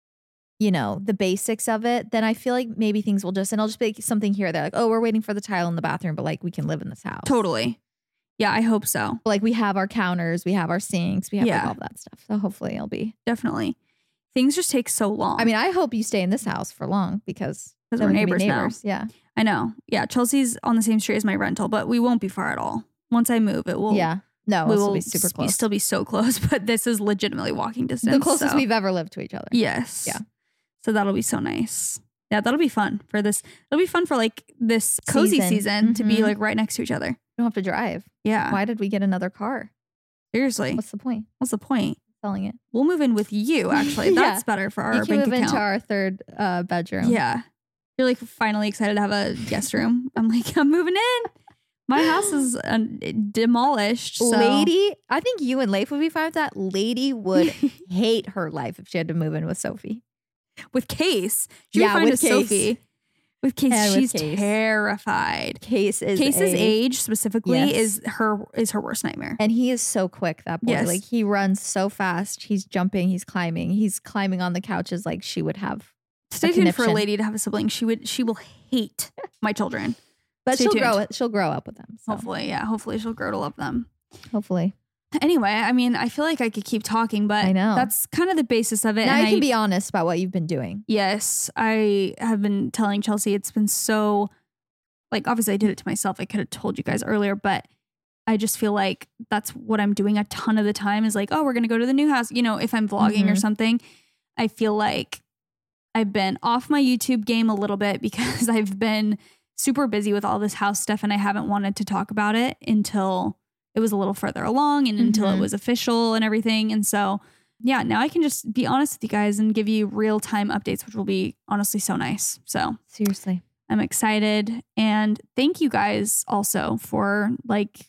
C: the basics of it, then I feel like maybe things will just, and it'll just be something here. They're like, oh, we're waiting for the tile in the bathroom, but like we can live in this house.
D: Totally. Yeah, I hope so.
C: Like we have our counters, we have our sinks, we have like all that stuff. So hopefully it'll be.
D: Definitely. Things just take so long.
C: I mean, I hope you stay in this house for long because
D: we're neighbors now.
C: Yeah.
D: I know. Yeah. Chelsea's on the same street as my rental, but we won't be far at all. Once I move, it will.
C: Yeah. No,
D: we
C: will be super close.
D: Still be so close, but this is legitimately walking distance.
C: The closest we've ever lived to each other.
D: Yes.
C: Yeah.
D: So that'll be so nice. Yeah, that'll be fun for this. It'll be fun for like this cozy season to be like right next to each other.
C: You don't have to drive.
D: Yeah.
C: Why did we get another car?
D: Seriously.
C: What's the point?
D: What's the point?
C: Selling it.
D: We'll move in with you, actually. That's better for our bank account. You can move into
C: our third bedroom.
D: Yeah. You're like finally excited to have a guest room. I'm like, I'm moving in. My house is demolished. So.
C: Lady, I think you and Leif would be fine with that. Lady would hate her life if she had to move in with Sophie.
D: With Case. She would find with Sophie. With Case, she's terrified. Case's age specifically is her worst nightmare.
C: And he is so quick, that boy.
D: Yes.
C: Like he runs so fast. He's jumping, he's climbing on the couches like she would have.
D: Stay tuned for a lady to have a sibling. She will hate my children.
C: But she'll grow up with them. So.
D: Hopefully, yeah. Hopefully she'll grow to love them.
C: Hopefully.
D: Anyway, I mean, I feel like I could keep talking, but
C: I know.
D: That's kind of the basis of it.
C: Now you can be honest about what you've been doing.
D: Yes. I have been telling Chelsea it's been so, like, obviously I did it to myself. I could have told you guys earlier, but I just feel like that's what I'm doing a ton of the time is like, oh, we're going to go to the new house. If I'm vlogging or something, I feel like I've been off my YouTube game a little bit because I've been super busy with all this house stuff and I haven't wanted to talk about it until it was a little further along and until it was official and everything. And so, yeah, now I can just be honest with you guys and give you real-time updates, which will be honestly so nice. So
C: seriously,
D: I'm excited. And thank you guys also for like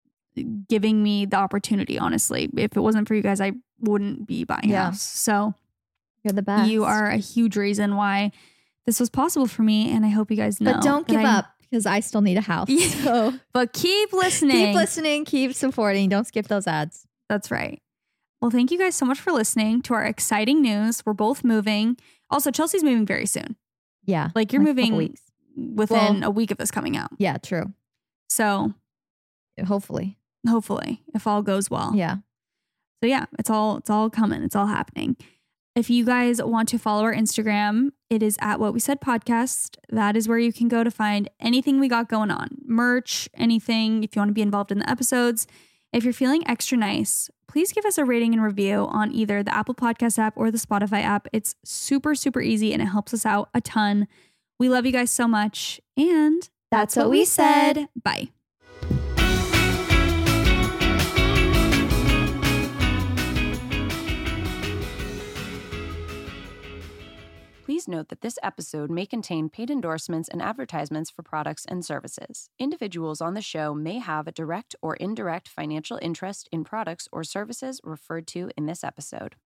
D: giving me the opportunity. Honestly, if it wasn't for you guys, I wouldn't be buying a house. So
C: you're the best.
D: You are a huge reason why this was possible for me. And I hope you guys know.
C: But don't give up. Because I still need a house. So.
D: But keep listening.
C: Keep listening. Keep supporting. Don't skip those ads.
D: That's right. Well, thank you guys so much for listening to our exciting news. We're both moving. Also, Chelsea's moving very soon.
C: Yeah.
D: Like you're moving within a week of this coming out.
C: Yeah, true.
D: So.
C: Hopefully,
D: if all goes well.
C: Yeah.
D: So yeah, it's all coming. It's all happening. If you guys want to follow our Instagram, it is at What We Said Podcast. That is where you can go to find anything we got going on. Merch, anything, if you want to be involved in the episodes. If you're feeling extra nice, please give us a rating and review on either the Apple Podcast app or the Spotify app. It's super, super easy and it helps us out a ton. We love you guys so much. And
C: that's what we said.
D: Bye.
F: Please note that this episode may contain paid endorsements and advertisements for products and services. Individuals on the show may have a direct or indirect financial interest in products or services referred to in this episode.